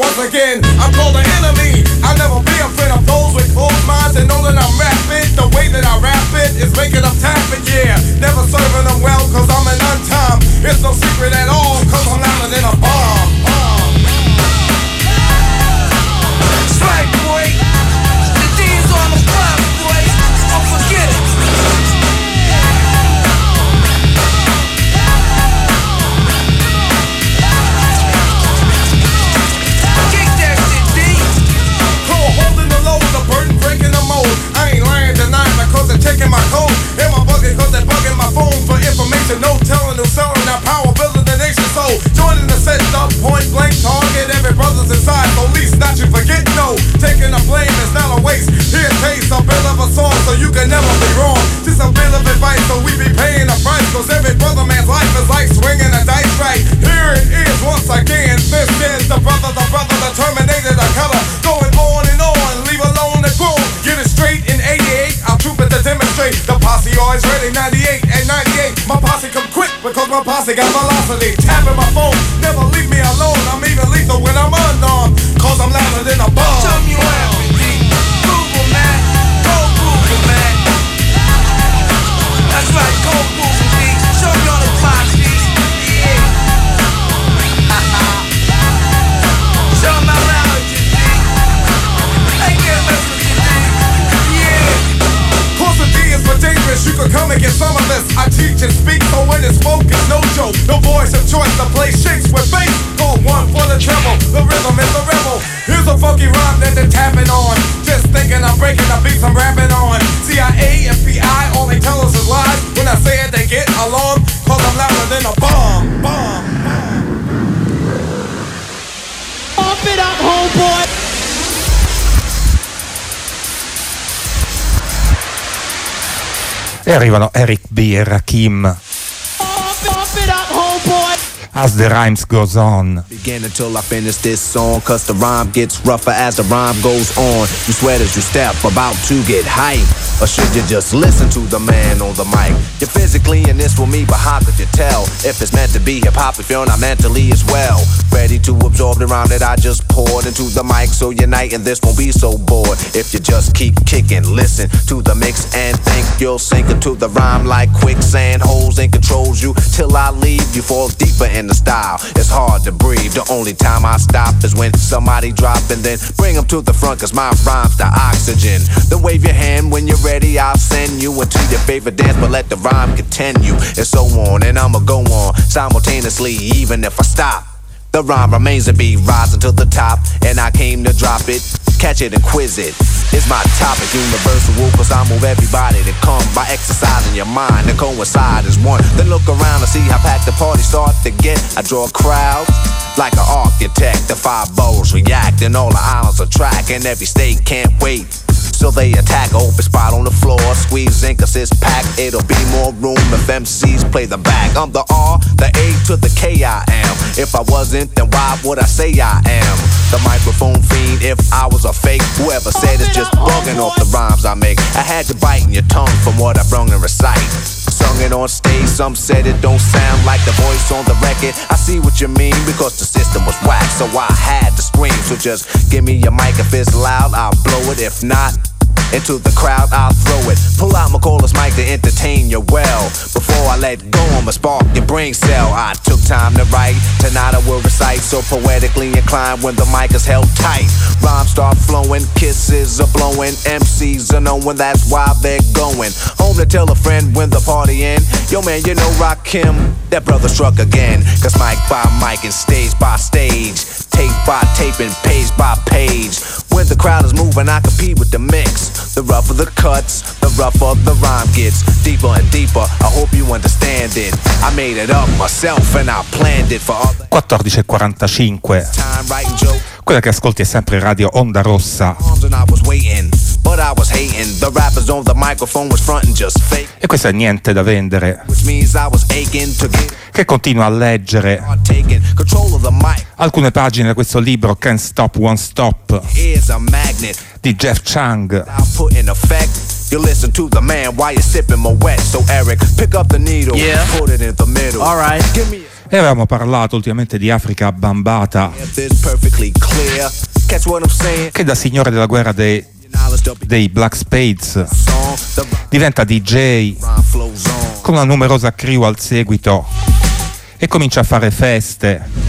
once again, I'm called an enemy. I'll never be a friend of those with closed minds and know that I'm rapping. The way that I rap it is making them tapping, yeah. Never serving them well, cause I'm an untime. It's no secret at all, cause I'm louder than a bomb. Strike, boy. The D's on the block, boy. Don't forget it. Kick that shit, D. Cool, holding the load, the burden breaking the mold. I ain't lying, denying because they're taking my code. In my bucket cause they're bugging my phone for information. No telling who's selling that power, building the nation. So joining the set up, point blank target. Every brother's inside, so least not you forget. No, taking the blame is not a waste. Here taste a bit of a song, so you can never be wrong. Just a bit of advice, so we be paying the price. Cause every brother man's life is like swinging a dice, right? Here it is once again. This is the brother, the Terminator, the color. Going on and on, leave alone the groove. Get it straight in 88, I'll troop it to demonstrate. The posse always ready, 98 and 98. My posse come quick because my posse got velocity. Tapping my phone, never leave me alone. I'm even lethal when I'm unarmed, cause I'm louder than a bomb. Tell me what happened, D. Google, man. Go Google, man. That's right, go Google, D. Show me all the posse. Yeah. Show me how loud you, D. I can't mess with you, D. Yeah. Course of D is for dangerous. You can come and get some of this. I teach and speak, so when it's spoken, no joke. No voice of choice to play shakes with bass. Call one for the treble. The rhythm is the rebel. Here's a funky rhyme that they're tapping on. Just thinking I'm breaking the beats I'm rapping on. CIA, FBI, all they tell us is lies. When I say it, they get alarmed, cause I'm louder than a bomb. Pump it up, homeboy. E arrivano Eric B e Rakim. Pump it up, homeboy. As the Rhymes Goes On. Begin until I finish this song, cause the rhyme gets rougher as the rhyme goes on. You sweat as you step, about to get hype. Or should you just listen to the man on the mic? You're physically in this with me, but how could you tell if it's meant to be hip-hop if you're not mentally as well? Ready to absorb the rhyme that I just poured into the mic, so unite and this won't be so bored. If you just keep kicking, listen to the mix and think you'll sink into the rhyme like quicksand. Holes and controls you till I leave. You fall deeper in the style. It's hard to breathe. The only time I stop is when somebody drop and then bring them to the front, cause my rhyme's the oxygen. Then wave your hand when you're ready, I'll send you into your favorite dance, but let the rhyme continue, and so on, and I'ma go on simultaneously, even if I stop. The rhyme remains to be rising to the top, and I came to drop it, catch it and quiz it. It's my topic, universal, cause I move everybody to come by exercising your mind and coincide as one. Then look around and see how packed the party start to get. I draw crowds like an architect. The 5 boroughs react and all the islands attract, and every state can't wait. So they attack, open spot on the floor, squeeze in cause it's packed. It'll be more room if MCs play the back. I'm the R, the A to the K I am. If I wasn't, then why would I say I am? The microphone fiend, if I was a fake. Whoever said it's just bugging off the rhymes I make. I had to bite in your tongue from what I brung and recite. Sung it on stage, some said it don't sound like the voice on the record. I see what you mean, because the system was whack, so I had to scream. So just give me your mic, if it's loud, I'll blow it. If not, into the crowd I'll throw it. Pull out my cordless mic to entertain you well. Before I let go, I'ma spark your brain cell. I took time to write, tonight I will recite, so poetically inclined when the mic is held tight. Rhymes start flowing, kisses are blowing, MCs are knowing that's why they're going home to tell a friend when the party end. Yo man, you know Rakim, that brother struck again. Cause mic by mic and stage by stage, tape by tape and page by page. When the crowd is moving, I compete with the mix. The rougher the cuts, the rougher the rhyme gets. Deeper and deeper, I hope you understand it. I made it up myself and I planned it for other. 14:45. Quella che ascolti è sempre Radio Onda Rossa. E questo è Niente da vendere, che continua a leggere alcune pagine da questo libro Can't Stop Won't Stop di Jeff Chang. You listen to the man while you're sipping my wet. So Eric, pick up the needle, put it in the middle. All right. Give me E avevamo parlato ultimamente di Afrika Bambaataa, che da signore della guerra dei Black Spades diventa DJ con una numerosa crew al seguito e comincia a fare feste.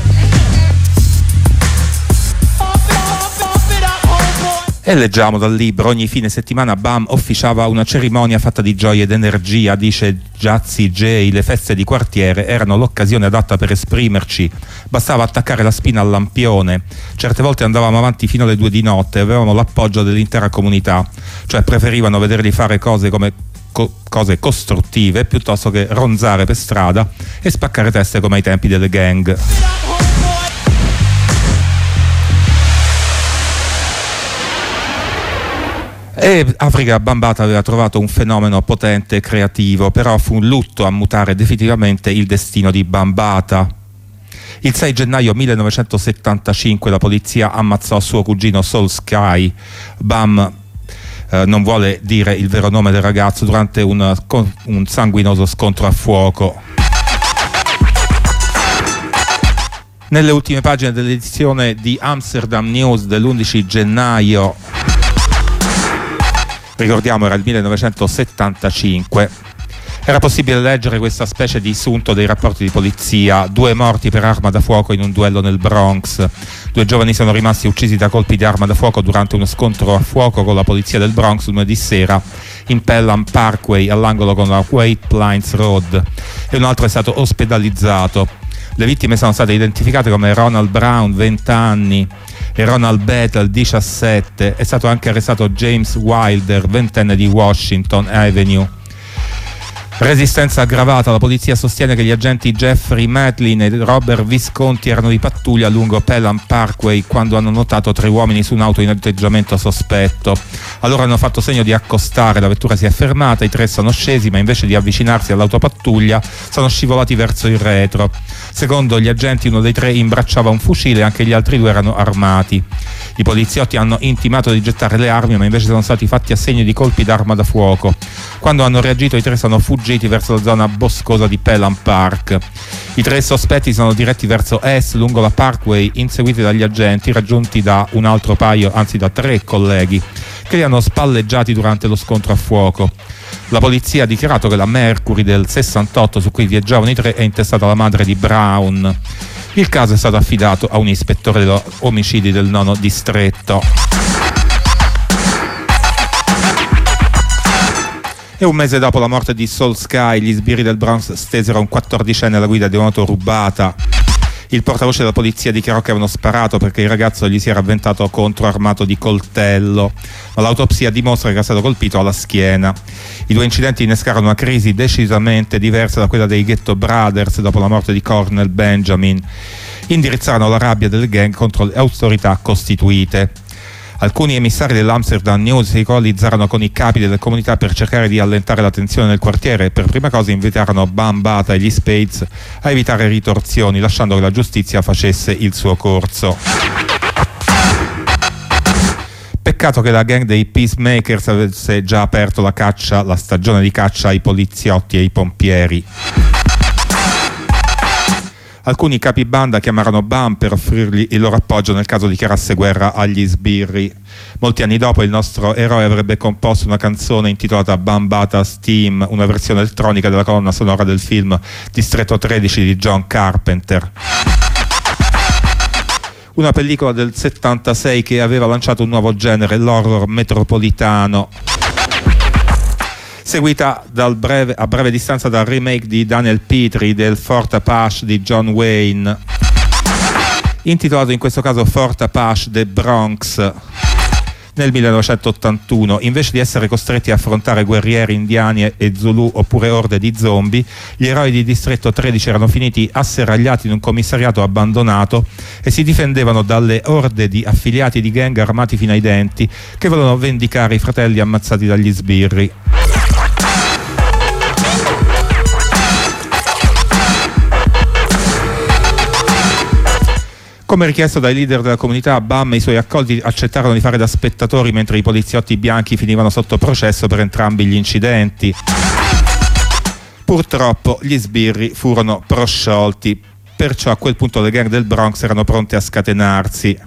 E leggiamo dal libro: ogni fine settimana Bam officiava una cerimonia fatta di gioia ed energia, dice Jazzy J. Le feste di quartiere erano l'occasione adatta per esprimerci, bastava attaccare la spina al lampione, certe volte andavamo avanti fino alle 2 di notte e avevamo l'appoggio dell'intera comunità, cioè preferivano vederli fare cose come cose costruttive piuttosto che ronzare per strada e spaccare teste come ai tempi delle gang. E Afrika Bambaataa aveva trovato un fenomeno potente e creativo, però fu un lutto a mutare definitivamente il destino di Bambaataa. Il 6 gennaio 1975 la polizia ammazzò suo cugino Soul Sky. Bam non vuole dire il vero nome del ragazzo durante un sanguinoso scontro a fuoco. Nelle ultime pagine dell'edizione di Amsterdam News dell'11 gennaio, ricordiamo era il 1975, era possibile leggere questa specie di sunto dei rapporti di polizia: 2 morti per arma da fuoco in un duello nel Bronx, 2 giovani sono rimasti uccisi da colpi di arma da fuoco durante uno scontro a fuoco con la polizia del Bronx lunedì sera in Pelham Parkway all'angolo con la White Plains Road, e un altro è stato ospedalizzato. Le vittime sono state identificate come Ronald Brown, 20 anni, e Ronald Bethel, 17. È stato anche arrestato James Wilder, 20enne di Washington Avenue. Resistenza aggravata. La polizia sostiene che gli agenti Jeffrey Matlin e Robert Visconti erano di pattuglia lungo Pelham Parkway quando hanno notato 3 uomini su un'auto in atteggiamento sospetto. Allora hanno fatto segno di accostare, la vettura si è fermata, i 3 sono scesi, ma invece di avvicinarsi all'autopattuglia sono scivolati verso il retro. Secondo gli agenti uno dei 3 imbracciava un fucile e anche gli altri 2 erano armati. I poliziotti hanno intimato di gettare le armi, ma invece sono stati fatti a segno di colpi d'arma da fuoco. Quando hanno reagito i 3 sono fuggiti verso la zona boscosa di Pelham Park. I 3 sospetti sono diretti verso est lungo la Parkway, inseguiti dagli agenti, raggiunti da un altro paio, anzi da 3 colleghi, che li hanno spalleggiati durante lo scontro a fuoco. La polizia ha dichiarato che la Mercury del 68 su cui viaggiavano i 3 è intestata alla madre di Brown. Il caso è stato affidato a un ispettore degli omicidi del 9° distretto. E un mese dopo la morte di Soul Sky, gli sbirri del Bronx stesero un 14enne alla guida di un'auto rubata. Il portavoce della polizia dichiarò che avevano sparato perché il ragazzo gli si era avventato contro armato di coltello, ma l'autopsia dimostra che era stato colpito alla schiena. I 2 incidenti innescarono una crisi decisamente diversa da quella dei Ghetto Brothers dopo la morte di Cornell Benjamin. Indirizzarono la rabbia delle gang contro le autorità costituite. Alcuni emissari dell'Amsterdam News si coalizzarono con i capi delle comunità per cercare di allentare la tensione nel quartiere e per prima cosa invitarono Bambaataa e gli Spades a evitare ritorsioni, lasciando che la giustizia facesse il suo corso. Peccato che la gang dei Peacemakers avesse già aperto la stagione di caccia ai poliziotti e ai pompieri. Alcuni capi banda chiamarono Bam per offrirgli il loro appoggio nel caso dichiarasse guerra agli sbirri. Molti anni dopo il nostro eroe avrebbe composto una canzone intitolata Bambaataa's Team, una versione elettronica della colonna sonora del film Distretto 13 di John Carpenter. Una pellicola del 76 che aveva lanciato un nuovo genere, l'horror metropolitano, seguita a breve distanza dal remake di Daniel Petrie del Fort Apache di John Wayne, intitolato in questo caso Fort Apache The Bronx, nel 1981. Invece di essere costretti a affrontare guerrieri indiani e Zulu oppure orde di zombie, gli eroi di Distretto 13 erano finiti asserragliati in un commissariato abbandonato e si difendevano dalle orde di affiliati di gang armati fino ai denti che volevano vendicare i fratelli ammazzati dagli sbirri. Come richiesto dai leader della comunità, Bam e i suoi accolti accettarono di fare da spettatori mentre i poliziotti bianchi finivano sotto processo per entrambi gli incidenti. Purtroppo gli sbirri furono prosciolti. perciò a quel punto le gang del Bronx erano pronte a scatenarsi.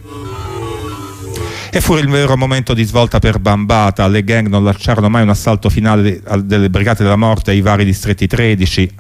E fu il vero momento di svolta per Bambata. Le gang non lasciarono mai un assalto finale delle Brigate della Morte ai vari distretti 13.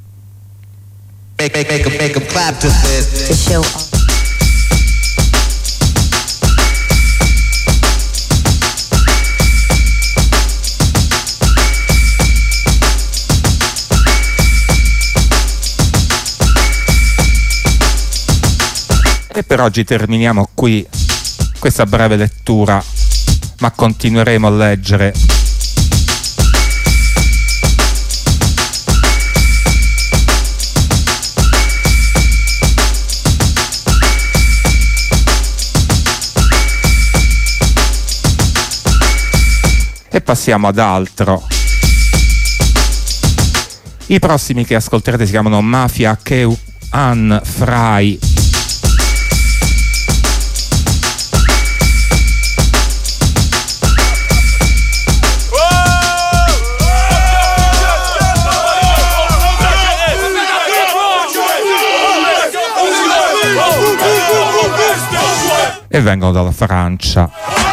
E per oggi terminiamo qui questa breve lettura, ma continueremo a leggere. E passiamo ad altro. I prossimi che ascolterete si chiamano Mafia Keuan Fry. E vengono dalla Francia.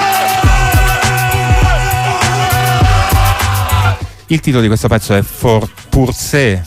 Il titolo di questo pezzo è Forse.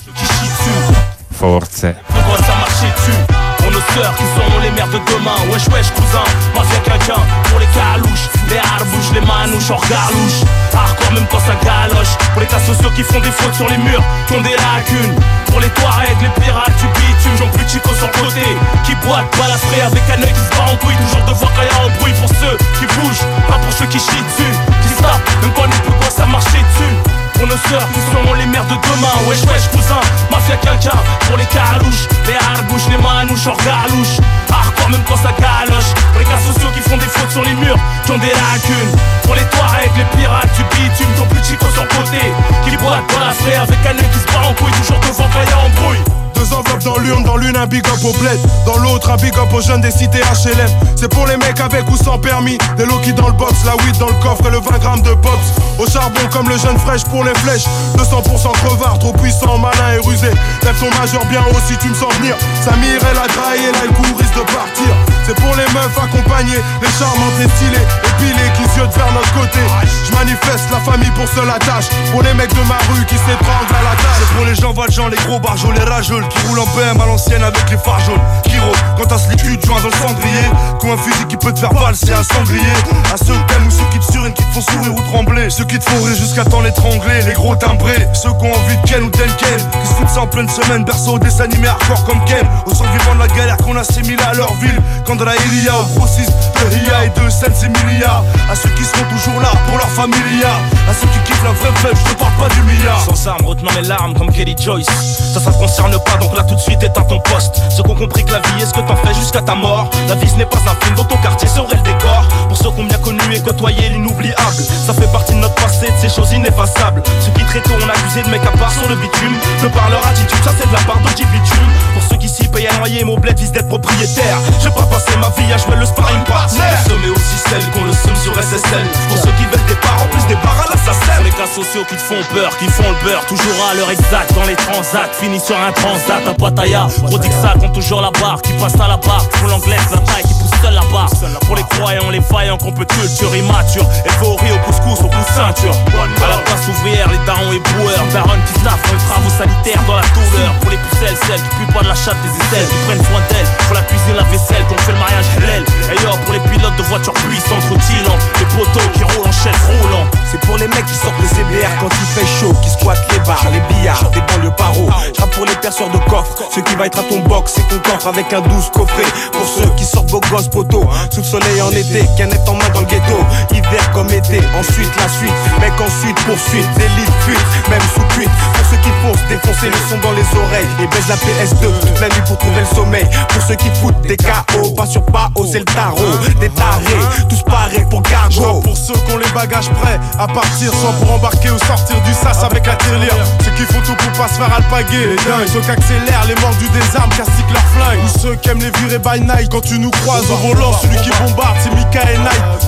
Pour nos sœurs qui seront les mères de demain. Wesh wesh cousin, mafia quelqu'un. Pour les calouches, les harbouches, les manouches, hors garlouche. Hardcore même quand ça galoche. Pour les cas sociaux qui font des fautes sur les murs, qui ont des lacunes. Pour les Touaregs, les pirates du bitume, j'en plus chico sur le côté. Qui boitent, balafrés avec un œil qui se bat en couille. Toujours devoir quand y a un bruit pour ceux qui bougent, pas pour ceux qui chient dessus. Qui se tapent, même quand on n'est plus quoi ça marcher dessus. Pour nos sœurs qui seront les mères de demain. Wesh wesh cousin, mafia quelqu'un. Pour les calouches, les harbouches, les manouches, hors garlouche. Hardcore même quand ça galoche. Pour les cas sociaux qui font des fautes sur les murs, qui ont des lacunes. Pour les Touaregs, les pirates du bitume, ton plus chico sur le côté. Qui boitent dans la frais avec un œil qui se bat en couille. Toujours devant quand y a un bruit. Deux enveloppes dans l'une un big up au bled, dans l'autre un big up aux jeunes des cités HLM. C'est pour les mecs avec ou sans permis, des low-key dans le box, la weed dans le coffre et le 20 grammes de pops. Au charbon comme le jeune fraîche pour les flèches, 200% crevard, trop puissant, malin et rusé. Lève ton majeur bien haut si tu me sens venir. Samir elle a trahi et là le coup risque de partir. C'est pour les meufs accompagnées, les charmantes, les stylées, épilées qui ziotent vers notre côté. Je manifeste la famille pour seule attache, pour les mecs de ma rue qui s'étranglent à la tâche. C'est pour les gens valjean, les gros barjols, les rageux qui roulent en BM à l'ancienne avec les phares jaunes. Qui rôdent quand t'as ce liquide joint dans le cendrier. Comme un fusil qui peut te faire valser un sanglier. À ceux que t'aimes ou ceux qui te surinent, qui te font sourire ou trembler. Ceux qui te font rire jusqu'à temps l'étrangler. Les gros timbrés, ceux qui ont envie de Ken ou d'Enken. Qui se foutent ça en pleine semaine, berceau dessin animé hardcore comme Ken. Aux survivants de la galère qu'on assimile à leur ville. Quand de la Ilia au grossiste de Ria et de Sense Emilia. À ceux qui seront toujours là pour leur familia. À ceux qui kiffent la vraie fève, je te parle pas du milliard. Sans armes, retenant mes larmes comme Kelly Joyce. Ça te concerne pas donc là tout de suite éteins ton poste. Ceux qui ont compris que la vie est ce que t'en fais jusqu'à ta mort. La vie ce n'est pas un film dont ton quartier serait le décor. Pour ceux qui ont bien connu et côtoyé l'inoubliable. Ça fait partie de notre passé, de ces choses ineffaçables. Ceux qui très tôt ont accusé de mecs à part sur le bitume. De par leur attitude, ça c'est de la part d'Oji Bitume. Pour ceux qui s'y payent à noyer, mon bled vise d'être propriétaire. J'ai pas passé ma vie à jouer le sparring partner. Mais aussi celles qu'on le somme sur SSL. Pour ceux qui veulent des parts en plus des barres à l'assassin. Pour les cas sociaux qui te font peur, qui font le beurre. Toujours à l'heure exacte dans les transats. Fini sur un transat, un Pattaya. Prodigue ça compte toujours la barre. Qui passe à la barre, pour l'anglaise, la taille qui pousse seule la barre. Pour les croyants, les vaillants qu'on peut culture immature. Élevé au riz, au couscous, au coup de ceinture. À la place ouvrière, les darons et boueurs. Darons qui staffent dans les travaux sanitaires dans la douleur. Pour les pucelles, celles qui puent pas de la chatte des aisselles. Qui prennent soin d'elles, pour la cuisine, la vaisselle. Qu'on fait le mariage halal. Et yo, pour les pilotes de voitures puissantes, routilants. Les poteaux qui roulent en chaise roulant. C'est pour les mecs qui sortent les CBR quand il fait chaud. Qui squattent les bars, les billards, des banlieues paro. J'rappe pour les perceurs de coffre. Ceux qui va être à ton box et ton coffre avec un 12 coffret. Pour ceux qui sortent beaux gosses poteaux. Sous le soleil en été, canette en main dans le ghetto. Hiver comme été, ensuite la suite. Mec ensuite poursuite, l'élite fuite, même sous cuite. Pour ceux qui foncent, défoncer le son dans les oreilles. Et baise la PS2 toute la nuit pour trouver le sommeil. Pour ceux qui foutent des KO, pas sur pas c'est le tarot. Des tarés, tous pareils pour cargo. Pour ceux qui ont les bagages prêts à partir, soit pour embarquer ou sortir du sas avec la tirelire. Ceux qui font tout pour pas se faire alpaguer, les dingues. Ceux qui accélèrent, les morts du désarme, castiquent leur flingue. Ou ceux qui aiment les virer by night. Quand tu nous croises au volant, celui qui bombarde c'est Mika et Night. Ceux qui ont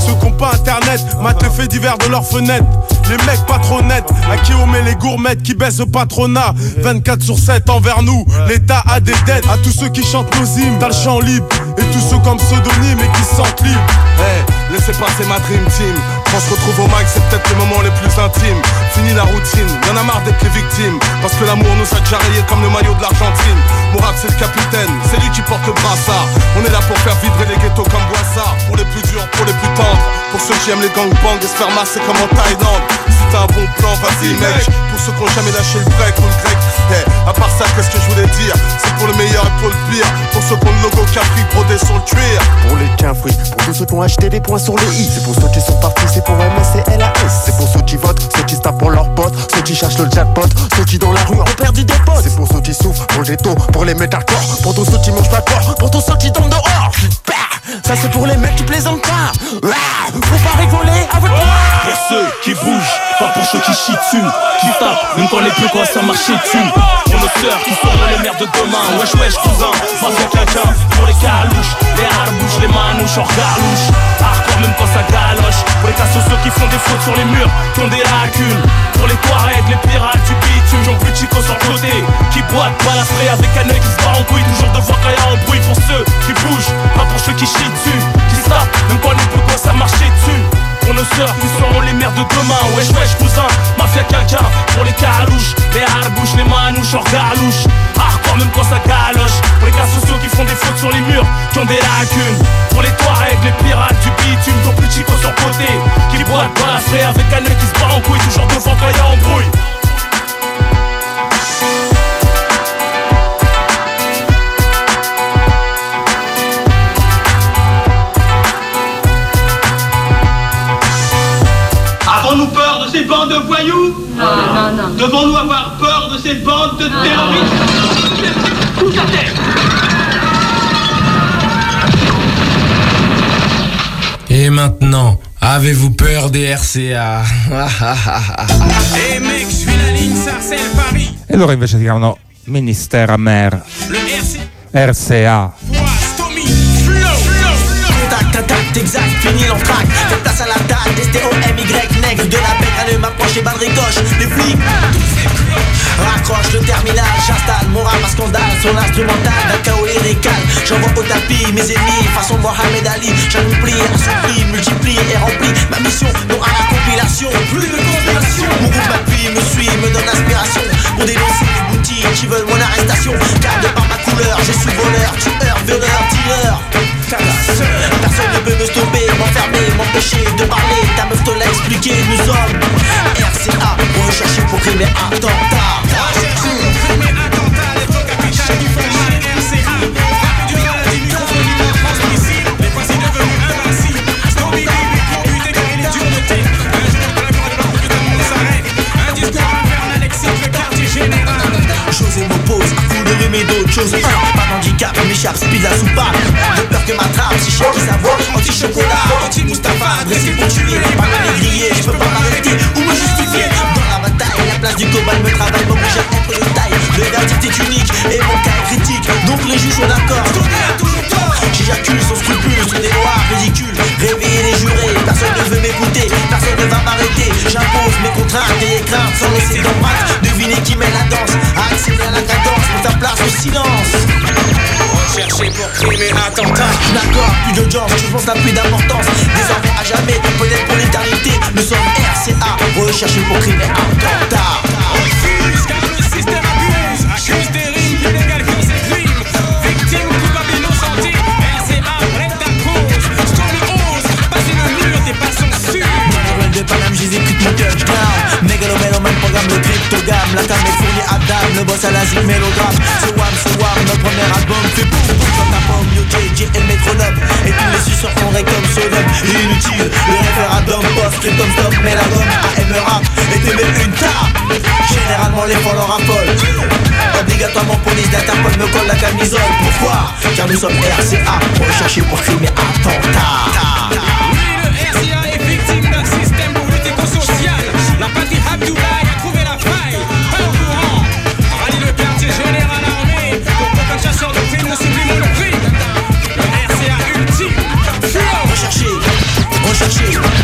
pas internet, mate les faits divers de leurs fenêtres. Les mecs pas trop nets, à qui on met les gourmettes qui baissent le patronat. 24/7 envers nous, l'État a des dettes. À tous ceux qui chantent nos hymnes, t'as le champ libre. Et tous ceux comme pseudonyme et qui se sentent libres. Hey, laissez passer ma dream team. Quand on se retrouve au mic, c'est peut-être les moments les plus intimes. Fini la routine, y'en a marre d'être les victimes. Parce que l'amour nous a déjà rayés comme le maillot de l'Argentine. Mourad c'est le capitaine, c'est lui qui porte le brassard. On est là pour faire vibrer les ghettos comme Boissard. Pour les plus durs, pour les plus tendres. Pour ceux qui aiment les gangbangs et se faire masser comme en Thaïlande. Si t'as un bon plan, vas-y mec. Pour ceux qui ont jamais lâché le break ou le grec. Hey, à part ça, qu'est-ce que je voulais dire? C'est pour le meilleur et pour le pire. Pour ceux qui ont le logo Capri brodé sur le cuir. Pour les quinfruits, pour tous ceux qui ont acheté des points sur les i. C'est pour ceux qui sont partis, c'est pour MS et LAS. C'est pour ceux qui votent, ceux qui se tapent pour leurs potes. Ceux qui cherchent le jackpot, ceux qui dans la rue ont perdu des potes. C'est pour ceux qui souffrent, pour le ghetto, pour les métalcore. Pour tous ceux qui mangent pas de porc, pour tous ceux qui tombent dehors. Ça c'est pour les mecs qui plaisantent pas. Faut pas rigoler à votre part. Pour ceux qui bougent, pas pour ceux qui chient dessus. Qui tapent, même quand les peu quand ça marche dessus. Pour nos sœurs qui seront les mères de demain. Wesh wesh cousin, face à quelqu'un. Pour les calouches, les harbouches, les manouches en galouche. Hardcore même quand ça galoche. Pour les cas sociaux qui font des fautes sur les murs, qui ont des lacunes. Pour les Touaregs, les pirates du bitume. J'en plus chico sur le côté. Qui boitent, balafré avec un œil qui se bat en couille. Toujours devant quand y'a un bruit. Pour ceux qui bougent, pas pour ceux qui chient dessus. Qui se tapent, même quand les peu quand ça marche dessus. Pour nos sœurs qui seront les mères de demain. Wesh wesh cousin, mafia quelqu'un. Pour les calouches, les harbouches, les manouches hors galouche. Hardcore même quand ça galoche. Pour les cas sociaux qui font des fautes sur les murs, qui ont des lacunes. Pour les Touaregs, les pirates du bitume. Ton plus chico sur le côté. Qui boitent balafré avec un œil qui se bat en couille. Toujours devant quand y'a embrouille. Avons-nous peur de ces bandes de voyous? Non. Devons-nous avoir peur de ces bandes de terroristes? Tous à terre! Et maintenant, avez-vous peur des RCA? Eh mec, je suis la ligne Sarcelles-Paris. E loro invece si chiamano Ministère Amer. Le RCA. Contact, exact, fini l'entraque. Faites place à l'attaque, STOMY, nègre de la bête, allez m'approcher, balle ricoche. Les flics raccroche le terminal, j'installe mon rap à scandale. Son instrumental d'un chaos lyrical. J'envoie au tapis mes ennemis, façon Mohamed Ali. J'accomplis, assoupli, multiplie et remplis ma mission, non à la compilation. Plus de compilation. Mon groupe m'appuie, me suit, me donne inspiration. Pour dénoncer les boutiques qui veulent mon arrestation. Car de par ma couleur, je suis voleur, tueur, violeur, tireur. Personne ne peut me stopper, m'enfermer, m'empêcher de parler. Ta meuf te l'a expliqué, nous sommes RCA, recherché pour crime et attentat. Recherché pour crime et attentat, les trois capitales qui font mal, RCA. Frappe du mal, du microphone, du transmissible. Les voici devenus invincibles. Stomy, baby, pour buter car il est dur de thé. Un jour dans la grande langue, tout le monde s'arrête. Un discours infernal excite le quartier général. José m'oppose, à coup de rime et d'autres choses. Pas d'handicap, m'échappe, speed la soupape. De peur que m'attrape, si je qui savoir. Anti-chocolat, anti-Mustapha, dressé pour tuer. Pas mal grillé, je peux pas m'arrêter ou me justifier. Dans la bataille, la place du cobalt me travaille, m'oblige à être de taille. Le verdict est unique et mon cas est critique. Donc les juges sont d'accord. J'éjacule sans scrupule sur des lois ridicules. Réveiller les jurés, personne ne veut m'écouter, personne ne va m'arrêter. J'impose mes contraintes et les craintes sans laisser d'empreinte. Devinez qui met la danse, accélérer la cadence pour faire place au silence. Recherché pour crime et attentat. D'accord, plus d'audience, je pense à plus d'importance. Désormais à jamais, peut-être pour l'éternité. Nous sommes RCA, recherché pour crime et attentat. Refuse car le système abuse. Accuse des rimes plus légales que ces crimes. Victime, coupable, innocenté. RCA, prête ta cause. Stomy ose, passer le mur des pas sûrs. Dans les ruelles de Paname, j'exécute mon touchdown. Mégalomélomane programme le cryptogramme. La cam est fournie à dame, le boss à la zig mélodrame. C'est Wam, notre premier album fait boum boum comme ta pomme. Yo JJ et le métronome. Et tous les suceurs font comme Sodom. Inutile, le référendum post comme stop. Mais la gomme AMRA et t'aimer une tare. Généralement les folles en raffolent. Obligatoirement police d'Interpol me colle la camisole. Pourquoi? Car nous sommes RCA, recherchés pour crime et attentat. RCA est victime d'un système politico-social. La patrie Abdoulaye a trouvé la faille. Pas au courant. Rallie le quartier général armé. Pour qu'aucun chasseur de crime ne sublime le crime. Le RCA ultime. Recherché,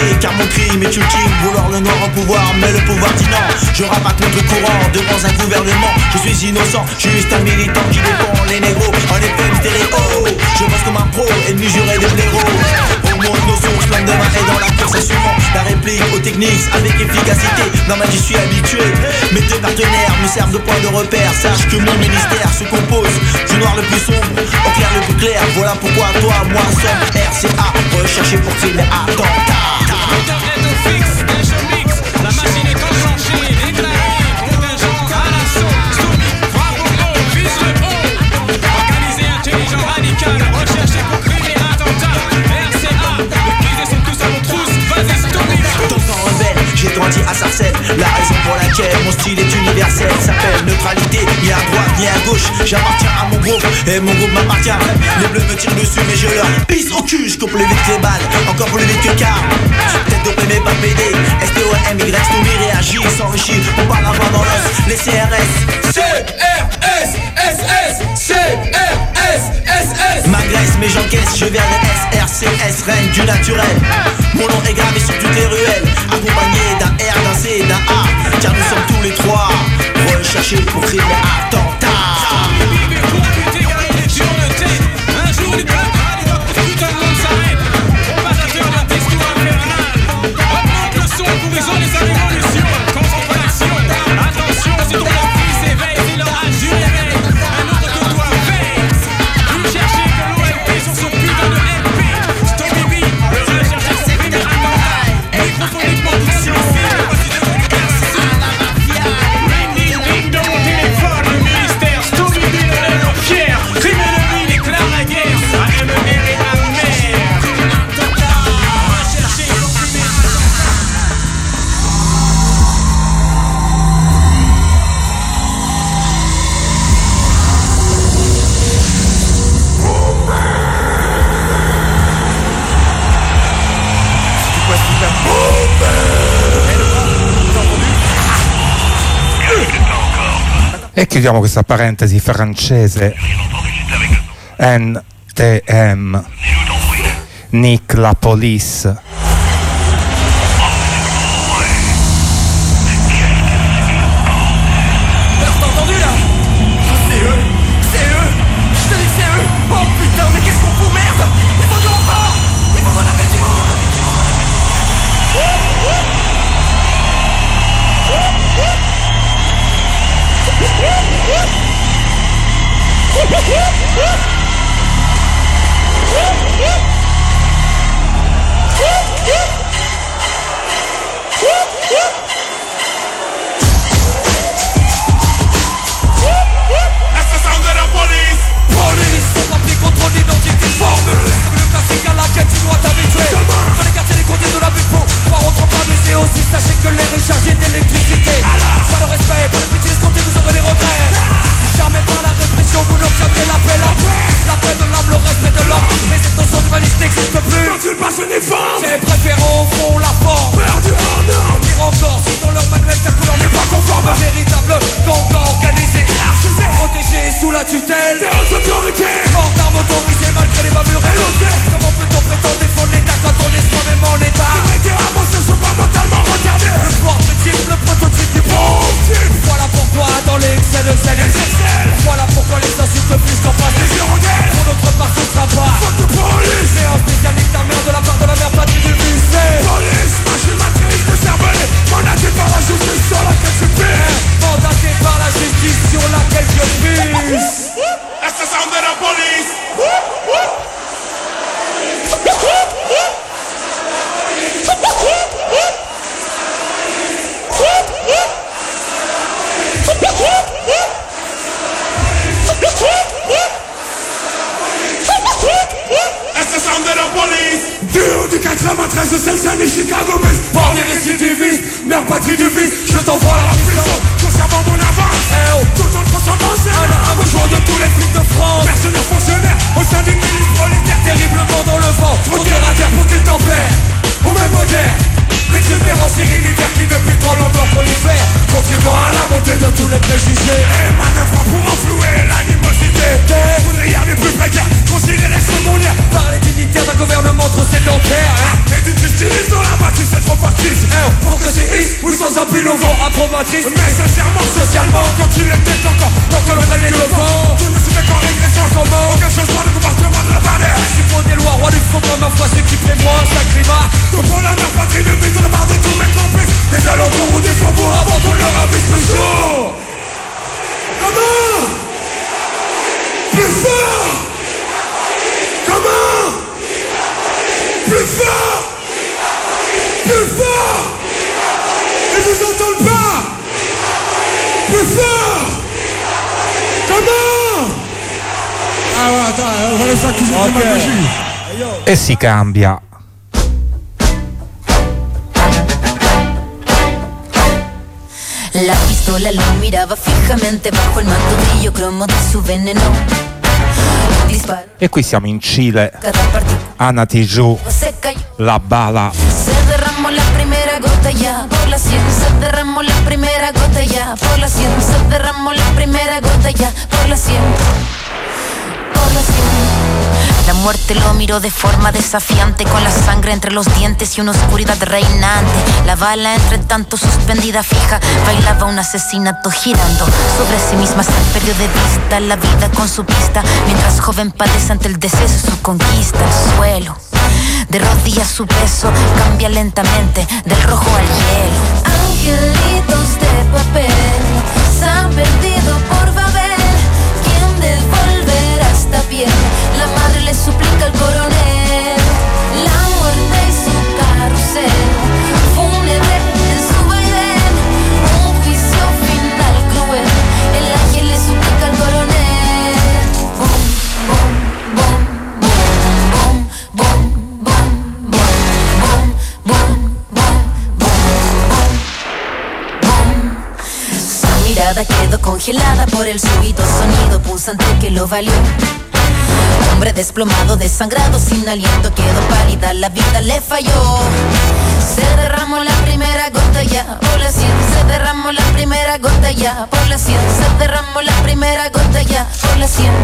car mon crime est ultime. Vouloir le noir en pouvoir, mais le pouvoir dit non. Je rappe à contre-courant devant un gouvernement. Je suis innocent, juste un militant qui défend les négros. En FM stéréo, je bosse comme un pro, ennemi juré de blaireau. Au monde nos sources, l'homme de main est dans la course assumant la réplique aux techniques avec efficacité. Normal j'y suis habitué, mes deux partenaires me servent de point de repère. Sache que mon ministère se compose du noir le plus sombre au clair le plus clair. Voilà pourquoi toi, moi sommes RCA, recherché pour crimes et attentats. Internet au fixe, un show mix, la machine est enclenchée, déclarée, contingent à l'assaut, stomique, frappe au gros, vise le haut, organisé, intelligent, radical, recherché pour crimes et attentats, RCA, les prisés sont tous à nos trousses, vas-y stomique. Tout en rebelle, j'ai grandi à Sarcelles. La raison pour laquelle mon style est universel s'appelle neutralité, ni à droite ni à gauche. J'appartiens à mon groupe et mon groupe m'appartient. Les bleus me tirent dessus mais je leur pisse au cul. Je coupe plus vite que les balles, encore plus vite que car. Tête dopée mais pas pédé. STOMY, Stomy réagit, s'enrichit. On parle avant dans l'os, les CRS. CRS, SS, CRS, SS. M'agresse mais j'encaisse, je viens de SRCS, règne du naturel. Mon nom est gravé sur toutes les ruelles, accompagné d'un R, d'un C, d'un A. Car nous sommes tous les trois recherchés pour crimes et attentats. Un jour les blagues et donc tout le monde s'arrête. Comparateur d'un discours infernal. Augmente le son pour isoler sa révolution. Concentre l'action. Attention si ton esprit s'éveille, c'est l'orage du réveil. Un autre que toi veille. Plus chercher que l'OLP sur son putain de LP. Stomy B, le recherché c'est crimes et attentats. Microphone et production. Voici devenu RCA, la mafia. Ring ding ding dong, téléphone, le ministère. Stomy B, le lève fier. Crime et déclare la guerre à MER et à mer. Recherché pour crimer. E chiudiamo questa parentesi francese. NTM, Nick la police. T'as entendu là? C'est eux, je te dis c'est eux. Oh putain mais qu'est-ce qu'on fout, merde? Il faut du renfort, il faut qu'on appelle du monde. Sachez que l'air est chargé d'électricité. Pas de respect, pas de pitié, escomptez, vous aurez des regrets. Jamais par la répression, vous n'obtiendrez la paix. La paix de l'âme, le respect de l'homme. Les intentions dualistes n'existent plus. Quand tu passes uniforme, ces préférents font la forme. Perdu en homme. Pire encore, si dans leur manuel ta couleur n'est pas conforme. Un véritable gang organisé, protégé sous la tutelle des hautes autorités. Hors d'armes autorisées malgré les bavures et l'hôtel. Comment peut-on prétendre défendre l'État quand on est soi-même en état? Les médicaments ne sont pas mentalement retardés. Le prototype, le prototype du prototype. Voilà pourquoi dans l'excès de zèle voilà pourquoi les insultes plus qu'en face des hirondelles. Pour notre part ce sera pas faute de police. Mais un spécialiste ta mère de la part de la mère patrie du musée. Police, machine matrice de cervelet. Mandaté par la justice sur laquelle tu pisses. Mandaté par la justice sur laquelle je pisse. That's the sound of the police. That's the sound of the police. Duo du 93 de Seine-Saint-Denis, Chicago Bus. Par des récidivistes, mère patrie du vice. Je t'envoie à la prison, conservant mon avance. Eh oh, tout en transcendance. Un besoin de tous les flics de France. Mercenaires fonctionnaires, au sein d'une milice prolétaire. Terriblement dans le vent, trop terre à terre pour qu'il tempère. Au même modèle, l'exubérance irrégulière qui depuis trop longtemps prolifère, contribuant à la montée de tous les préjugés. Et manœuvre pour enflouer l'animosité. Faudrait y aller plus précaire, considérer ce mondial par les dignitaires d'un gouvernement trop sédentaire. Et d'une justice dans la matière. justice. Pour que c'est is ou sans abus nouveau approbatrice. Mais sincèrement, socialement, quand tu l'étais encore, pour que l'on gagne le vent. Tout ne se fait qu'en régression comment. Aucun changement de comportement de la planète. Il faut des lois, roi du fond, ma foi, c'est qui fait moi, sacrément. Donc pour la mère patrie de vie de la part de tous mes complices. Des alentours ou des faubourgs avant qu'on leur avise plus chaud. Comment? Plus fort! Comment? Plus fort! Plus fort! Ils vous entendent pas! Plus fort! Comment? Ah ouais, attends, on va laisser accuser de magie. E si cambia. La pistola lo miraba fijamente bajo el manto brillo cromo de su veneno. Disparo. E qui siamo in Cile. Ana Tijoux, Se cayó. La Bala. Se derramó la primera gota ya por la sien. Se derramó la primera gota ya por la sien. Se derramó la primera gota ya por la sien. Por la sien. La muerte lo miró de forma desafiante, con la sangre entre los dientes y una oscuridad reinante. La bala entre tanto suspendida fija, bailaba un asesinato girando sobre sí misma. Se perdió de vista la vida con su pista, mientras joven padece ante el deceso su conquista. El suelo de rodillas su peso cambia lentamente del rojo al hielo. Angelitos de papel se han perdido por Babel. ¿Quién devolverá esta piel? La madre le suplica al coronel. La muerte y su carrusel, fúnebre en su vaivén. Un juicio final cruel. El ángel le suplica al coronel. Bom, bom, bom, bom, bom, bom, bom, bom, bom, bom, bom. Su mirada quedó congelada por el súbito sonido punzante que lo valió. Hombre desplomado, desangrado, sin aliento, quedó pálida, la vida le falló. Se derramó la primera gota ya por la sien. Se derramó la primera gota ya por la sien. Se derramó la primera gota ya por la sien.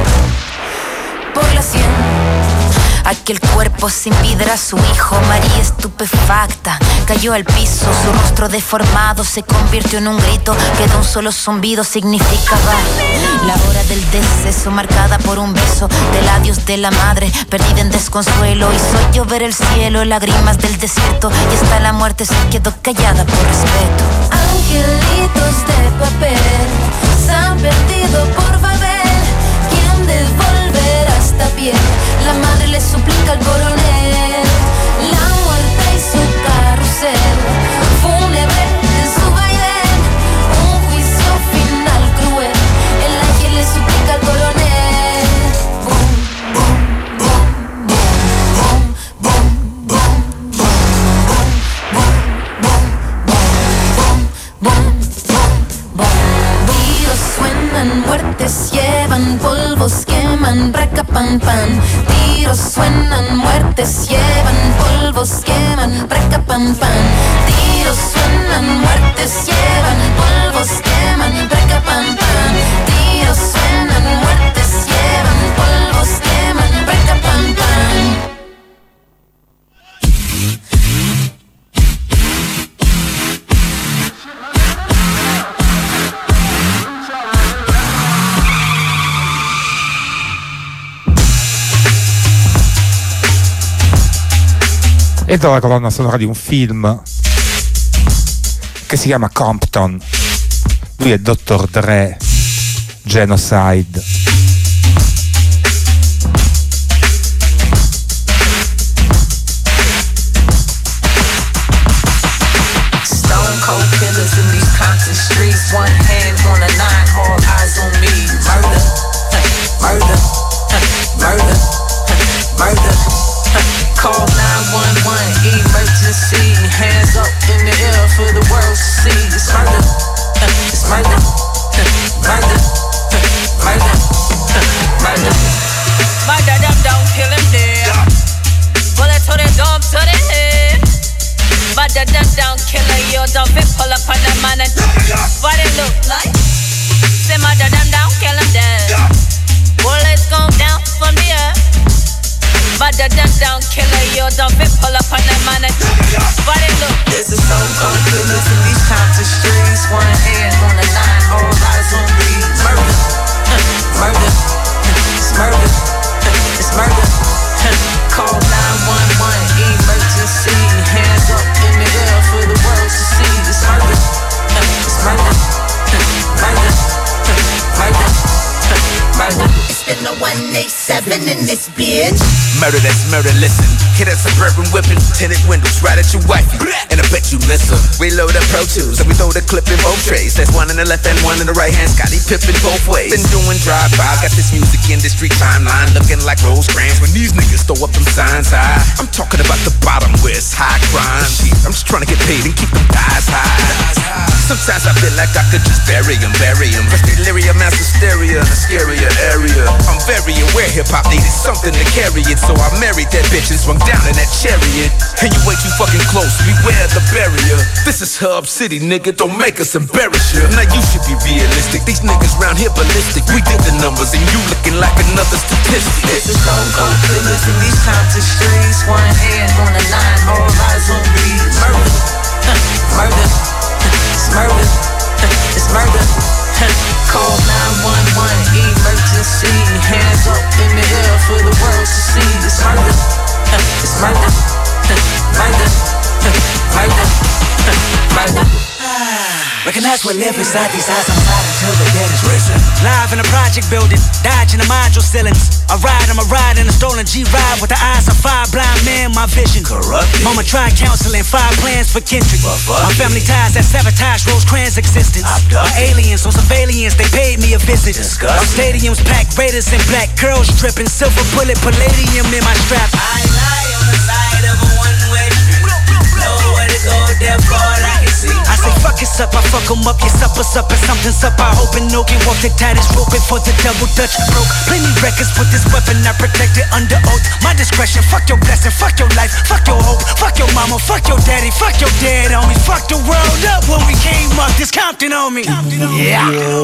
Por la sien. Aquel cuerpo sin vida era su hijo. María estupefacta cayó al piso. Su rostro deformado se convirtió en un grito que de un solo zumbido significaba la hora del deceso, marcada por un beso de labios de la madre, perdida en desconsuelo. Hizo llover el cielo, lágrimas del desierto, y hasta la muerte se quedó callada por respeto. Angelitos de papel se han perdido por Babel. ¿Quién devolverá esta piel? La madre le suplica al coronel. La muerte y su carrusel, fúnebre en su vaivén. Un juicio final cruel. El ángel le suplica al coronel. Bom, bom, bom, bom, bom, bom, bom, bom, bom. Tiros suenan, muertes llevan, polvos queman, raca pan pan. Tiros suenan, muertes llevan, polvos queman, raca pan pan. Tiros suenan, muertes llevan, polvos queman, raca pan pan. Tiros suenan, muertes llevan, polvos queman, raca pan pan. Ed è la colonna sonora di un film che si chiama Compton. Lui è Dr. Dre, Genocide. Stone cold killers in these Compton streets. One hand on a nine, all eyes on me. Murder, murder, murder, murder. Call 911, emergency. Hands up in the air for the world to see. It's murder, it's murder, murder, murder, murder. Murder them, don't kill him dead. Bullet to the dome, to the head. Murder them, don't kill him. You don't fit, pull up on the man and what it look like. Say murder them, don't kill him dead. Bullets go down from the earth. Murder them down, killer, you don't fit, pull up on the man and what it look. This is so poppin' in this bitch. Murder, that's murder, listen. Hit a suburban whipping, tinted windows, right at your wifey. And I bet you listen. Reload the Pro Tools, and we throw the clip in both trays. That's one in the left and one in the right hand. Scotty Pippen both ways. Been doing drive-by, got this music industry timeline looking like Rosecrans when these niggas throw up them signs high. I'm talking about the bottom where it's high crime. I'm just trying to get paid and keep them guys high. Sometimes I feel like I could just bury them. First delirium, mass hysteria in a scarier area. I'm very aware hip-hop needed something to carry it, so I married that bitch and swung down in that chariot. And you way too fucking close, beware the barrier. This is Hub City, nigga, don't make us embarrass you. Now you should be realistic, these niggas round here ballistic. We did the numbers and you looking like another statistic. This is Stone Cold Killers in these times of streets. One hand on the line, all eyes on me. Murder, murder, it's murder, it's murder. Call 911, emergency. Hands up in the air for the world to see. It's murder, it's murder, murder, murder, murder. Recognize we're living inside these eyes, I'm tired until the dead is risen. Live in a project building, dodging the module ceilings. I'm a ride in a stolen G-Ride with the eyes of 5 blind men, my vision. Corrupted. Mama tried counseling, 5 plans for Kendrick. My family ties that sabotage Rosecrans' existence. My aliens on surveillance, they paid me a visit. Our stadiums packed, Raiders in black, curls dripping, silver bullet, palladium in my strap. I lie on the side of a one-way street. Nowhere to go, therefore I can see. I say fuck it's up, I fuck 'em up, your supper's up and something's up. I hope no can walk the tightest rope before the double dutch broke. Plenty records with this weapon, I protect it under oath. My discretion, fuck your blessing, fuck your life, fuck your hope, fuck your mama, fuck your daddy, fuck your dead homies, fuck the world up when we came up. This Compton on me. Yeah.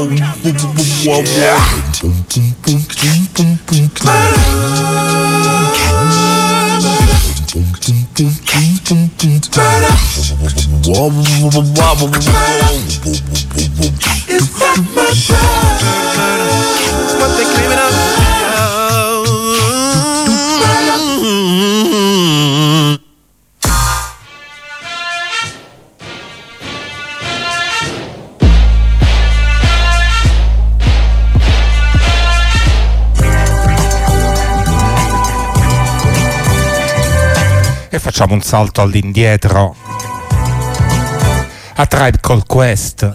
What they claiming of E facciamo un salto all'indietro a Tribe Called Quest,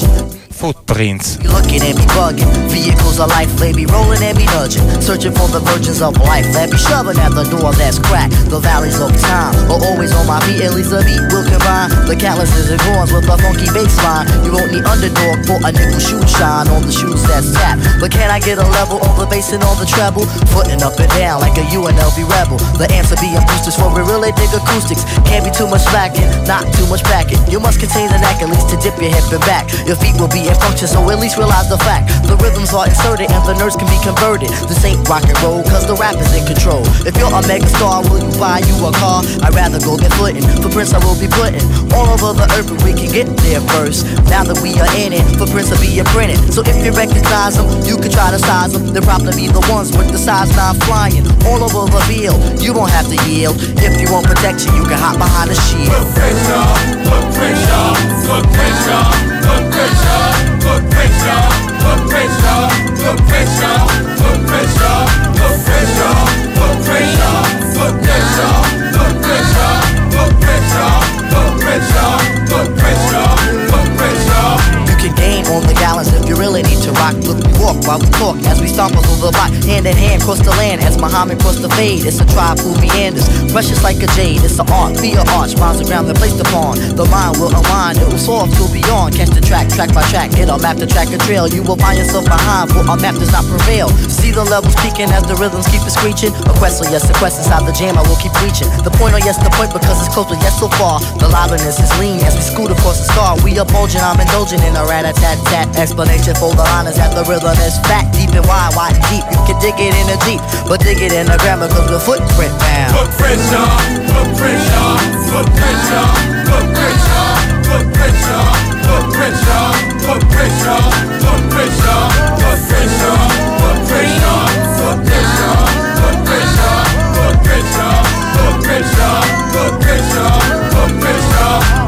Footprints. You looking at me bugging, vehicles of life, they be rolling and be nudging, searching for the virgins of life that be shoving at the door that's cracked. The valleys of time are always on my feet, at least a beat will combine the calluses and horns with a funky bass line. You won't need underdog for a nickel shoe shine on the shoes that's tapped. But can I get a level on the bass and on the treble? Footing up and down like a UNLV rebel. The answer being boosters for we really dig acoustics. Can't be too much slacking, not too much packing. You must contain the knack at least to dip your hip and back. Your feet will be in function, so at least realize the fact the rhythms are inserted and the nerves can be converted. This ain't rock and roll, cause the rap is in control. If you're a mega star, will you buy you a car? I'd rather go get footin'. Footprints I will be putting all over the earth, but we can get there first. Now that we are in it, footprints will be imprinted. So if you recognize them, you can try to size them. They'll probably be the ones with the size 9 flying all over the field. You won't have to yield. If you want protection, you can hop behind the shield. Footprints, y'all. Footprints, y'all. Footprints, y'all. Footprints, y'all. Footprints, y'all. Footprints, y'all. Footprints, y'all. Footprints, y'all. Footprints, y'all. Footprints, y'all. Footprints, y'all. Footprints, y'all. Footprints, y'all. Footprints, y'all. Footprints, y'all. Footprints, y'all. You can gain on the gallons if you really need to rock. Look, we walk while we talk as we stomp over the block. Hand in hand, cross the land as Muhammad crossed the fade. It's a tribe who meanders, precious like a jade. It's an art, be an arch, miles of ground they're placed upon. The mind will unwind, it will soar to beyond. Catch the track, track by track, it'll map the track and trail. You will find yourself behind, for our map does not prevail. See the levels peaking as the rhythms keep it screeching. A quest, so yes, a quest inside the jam, I will keep reaching. The point, oh yes, the point, because it's close, but yes, so far. The liveliness is lean as we scoot across the scar. We are bulging, I'm indulging in a rat-a-tat-tat. Explanation for the line is that the rhythm is fat, deep and wide, wide and deep. You can dig it in a Jeep, but dig it in a grammar, cause the footprint down. Footprints, y'all. Footprints, y'all. Footprints, y'all. Footprints, y'all. Footprints, y'all. Footprints, y'all. Footprints, y'all. Footprints, y'all. Footprints, y'all. Footprints, y'all. Footprints, y'all. Footprints, y'all. Footprints, y'all. Footprints, y'all. Footprints, y'all. Footprints, y'all.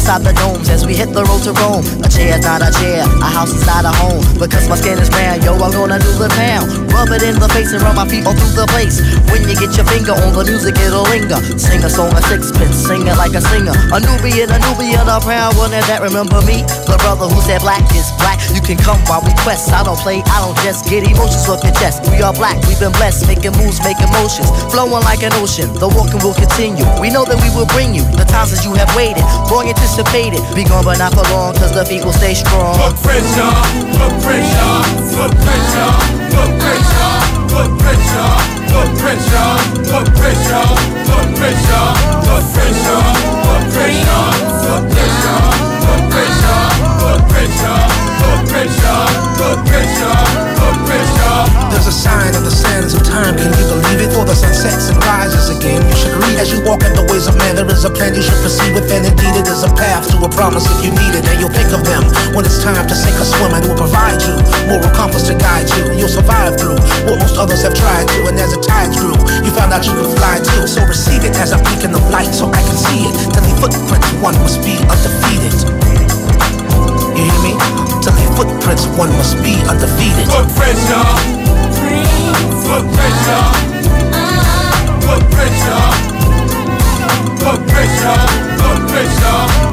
inside the domes as we hit the road to Rome. A chair is not a chair, a house is not a home. Because my skin is brown, yo, I'm gonna do the pound. Rub it in the face and run my feet all through the place. When you get your finger on the music, it'll linger. Sing a song of sixpence, sing it like a singer. A Nubian, a proud one that remember me. The brother who said black is black. You can come while we quest. I don't play, I don't just get emotions off your chest. We are black, we've been blessed, making moves, making motions, flowing like an ocean. The walking will continue. We know that we will bring you the times that you have waited, long anticipated. Be gone but not for long, cause the feet will stay strong. Put pressure, put pressure, put pressure, put pressure, put pressure, put pressure, put pressure, put pressure, put pressure, put pressure, put pressure, put pressure, put pressure, put pressure, put pressure, put pressure. There's a sign in the sands of time, can you believe it? For the sun sets and rises again. You should read as you walk in the ways of man. There is a plan you should proceed with, and indeed it is a path to a promise if you need it. And you'll think of them when it's time to sink or swim, and will provide you moral compass to guide you. You'll survive through what most others have tried to, and as the tides grew, you found out you could fly too. So receive it as a beacon of light, so I can see it. To leave footprints, one must be undefeated. You hear me? To leave footprints, one must be undefeated. Put pressure, put pressure, put pressure, put pressure, put pressure.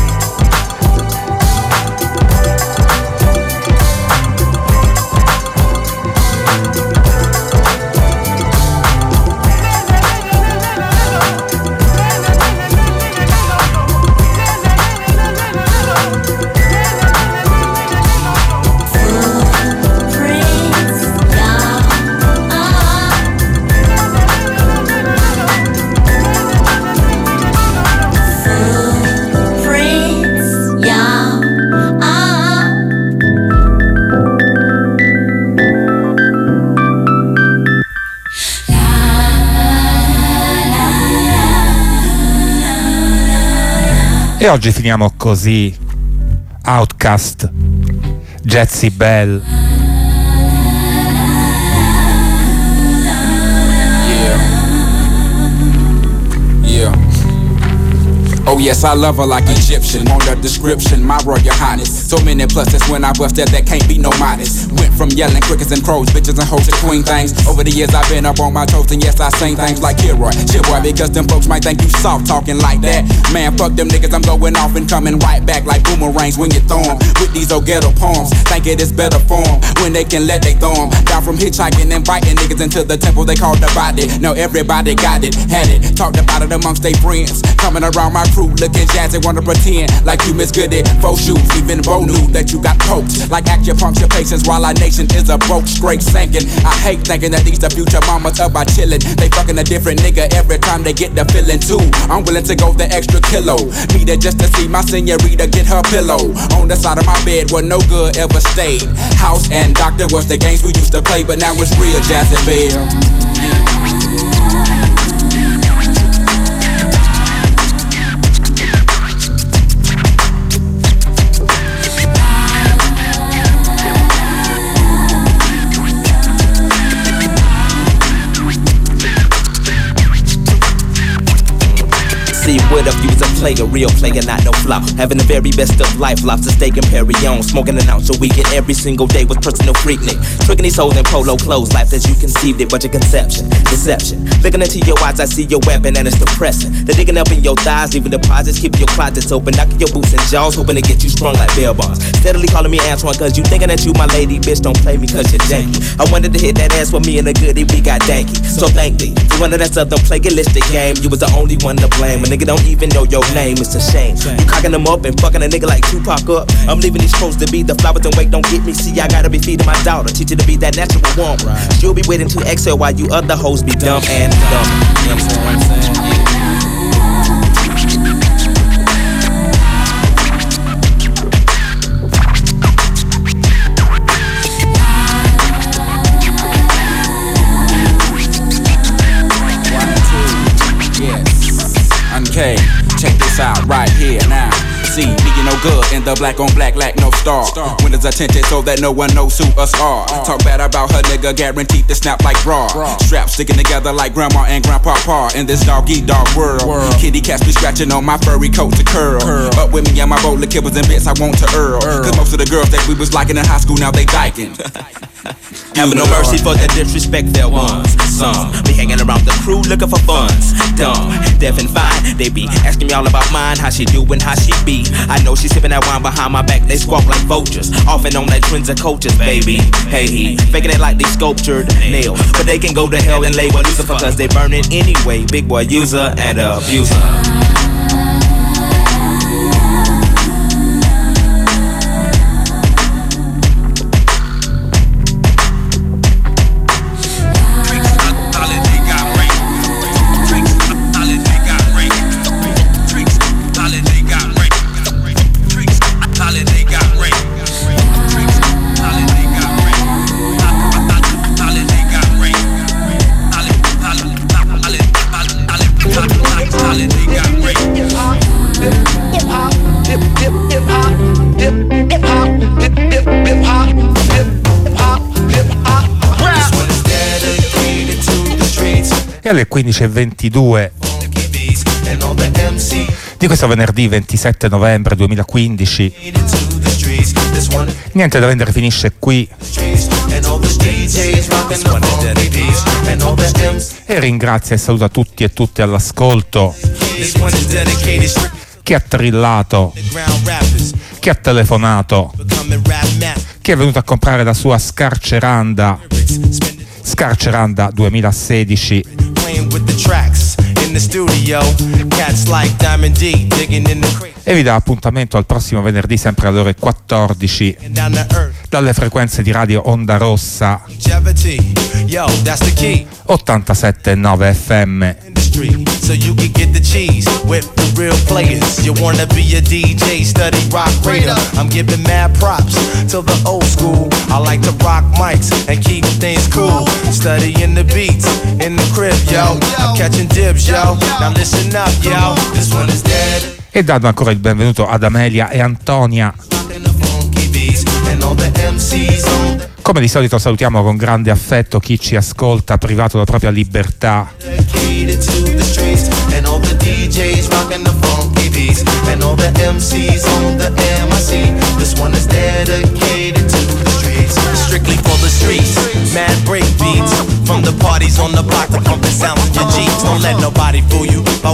E oggi finiamo così. Outcast, Jazzy Bell. Oh yes, I love her like Egyptian. On the description, my royal highness. So many pluses when I bust that can't be no modest. Went from yelling crickets and crows, bitches and hoes to queen things. Over the years I've been up on my toes, and yes I sing things like Kilroy, shit boy, because them folks might think you soft talking like that. Man, fuck them niggas, I'm going off and coming right back like boomerangs when you throw 'em. With these old ghetto poems, think it is better form when they can let they throw 'em. Down from hitchhiking, inviting niggas into the temple they called the body. Now everybody got it, had it, talked about it amongst their friends. Coming around my crew, looking jazzy, wanna pretend like you Miss Goody. Faux shoes, even Bo knew that you got poked. Like acupuncture patients while our nation is a broke, straight sinking. I hate thinking that these the future mamas up by chillin'. They fucking a different nigga every time they get the feeling too. I'm willing to go the extra kilo. Need it just to see my senorita get her pillow. On the side of my bed where no good ever stayed. House and doctor was the games we used to play, but now it's real Jazzy Bell. See, what if you was a player, real player, not no flop. Having the very best of life, lobster steak and Perry on. Smoking an ounce a weekend every single day with personal freaknik. Tricking these hoes in polo clothes, life as you conceived it, but your conception, deception. Looking into your eyes, I see your weapon and it's depressing. They're digging up in your thighs, leaving deposits, keeping your closets open, knocking your boots and jaws, hoping to get you strung like bell bonds. Steadily calling me Antoine, cause you thinking that you my lady, bitch, don't play me cause you're janky. I wanted to hit that ass with me and a goodie, we got danky. So thank thee, for one of that southern plagiaristic game, you was the only one to blame. A nigga don't even know your name, it's a shame. You cocking them up and fucking a nigga like Tupac up. I'm leaving these clothes to be the flowers and wait, don't get me. See, I gotta be feeding my daughter, teach her to be that natural woman. She'll be waiting to exhale while you other hoes be dumb and dumb. You know what I'm saying? Okay, check this out right here now. MC, me no good in the black on black lack no star. Windows attention so that no one knows who us are. Talk bad about her nigga, guaranteed to snap like bra. Straps sticking together like grandma and grandpa par in this dog eat dog world. Kitty cats be scratching on my furry coat to curl. Up with me and my bowl of kibbles and bits I want to earl. Cause most of the girls that we was liking in high school now they dyking. Having no mercy for the disrespect there ones. Some be hanging around the crew looking for funds. Dumb, deaf and fine. They be asking me all about mine, how she doing, how she be. I know she sipping that wine behind my back. They squawk like vultures, off and on like trends and coaches, baby. Hey, faking it like they sculptured nails. But they can go to hell and label Lucifer cause they burn it anyway. Big boy user and abuser. E alle 15:22 di questo venerdì 27 novembre 2015 Niente da vendere finisce qui e ringrazia e saluta tutti e tutte all'ascolto, chi ha trillato, chi ha telefonato, chi è venuto a comprare la sua Scarceranda 2016. E vi dà appuntamento al prossimo venerdì sempre alle ore 14 dalle frequenze di Radio Onda Rossa 87.9 FM. So you can get the cheese with the real players. You wanna be a DJ, study rock radar. I'm giving mad props to the old school. I like to rock mics and keep things cool. Studying the beats in the crib, yo. I'm catching dibs, yo. Now listen up, yo. This one is dead. E danno ancora il benvenuto ad Amelia e Antonia. Come di solito salutiamo con grande affetto chi ci ascolta privato della propria libertà. And all the DJs rocking the funky beats, and all the MCs on the MIC. This one is dedicated to the streets, strictly for the streets. Mad break beats from the parties on the block, the pumping sound from your Jeeps. Don't let nobody fool you by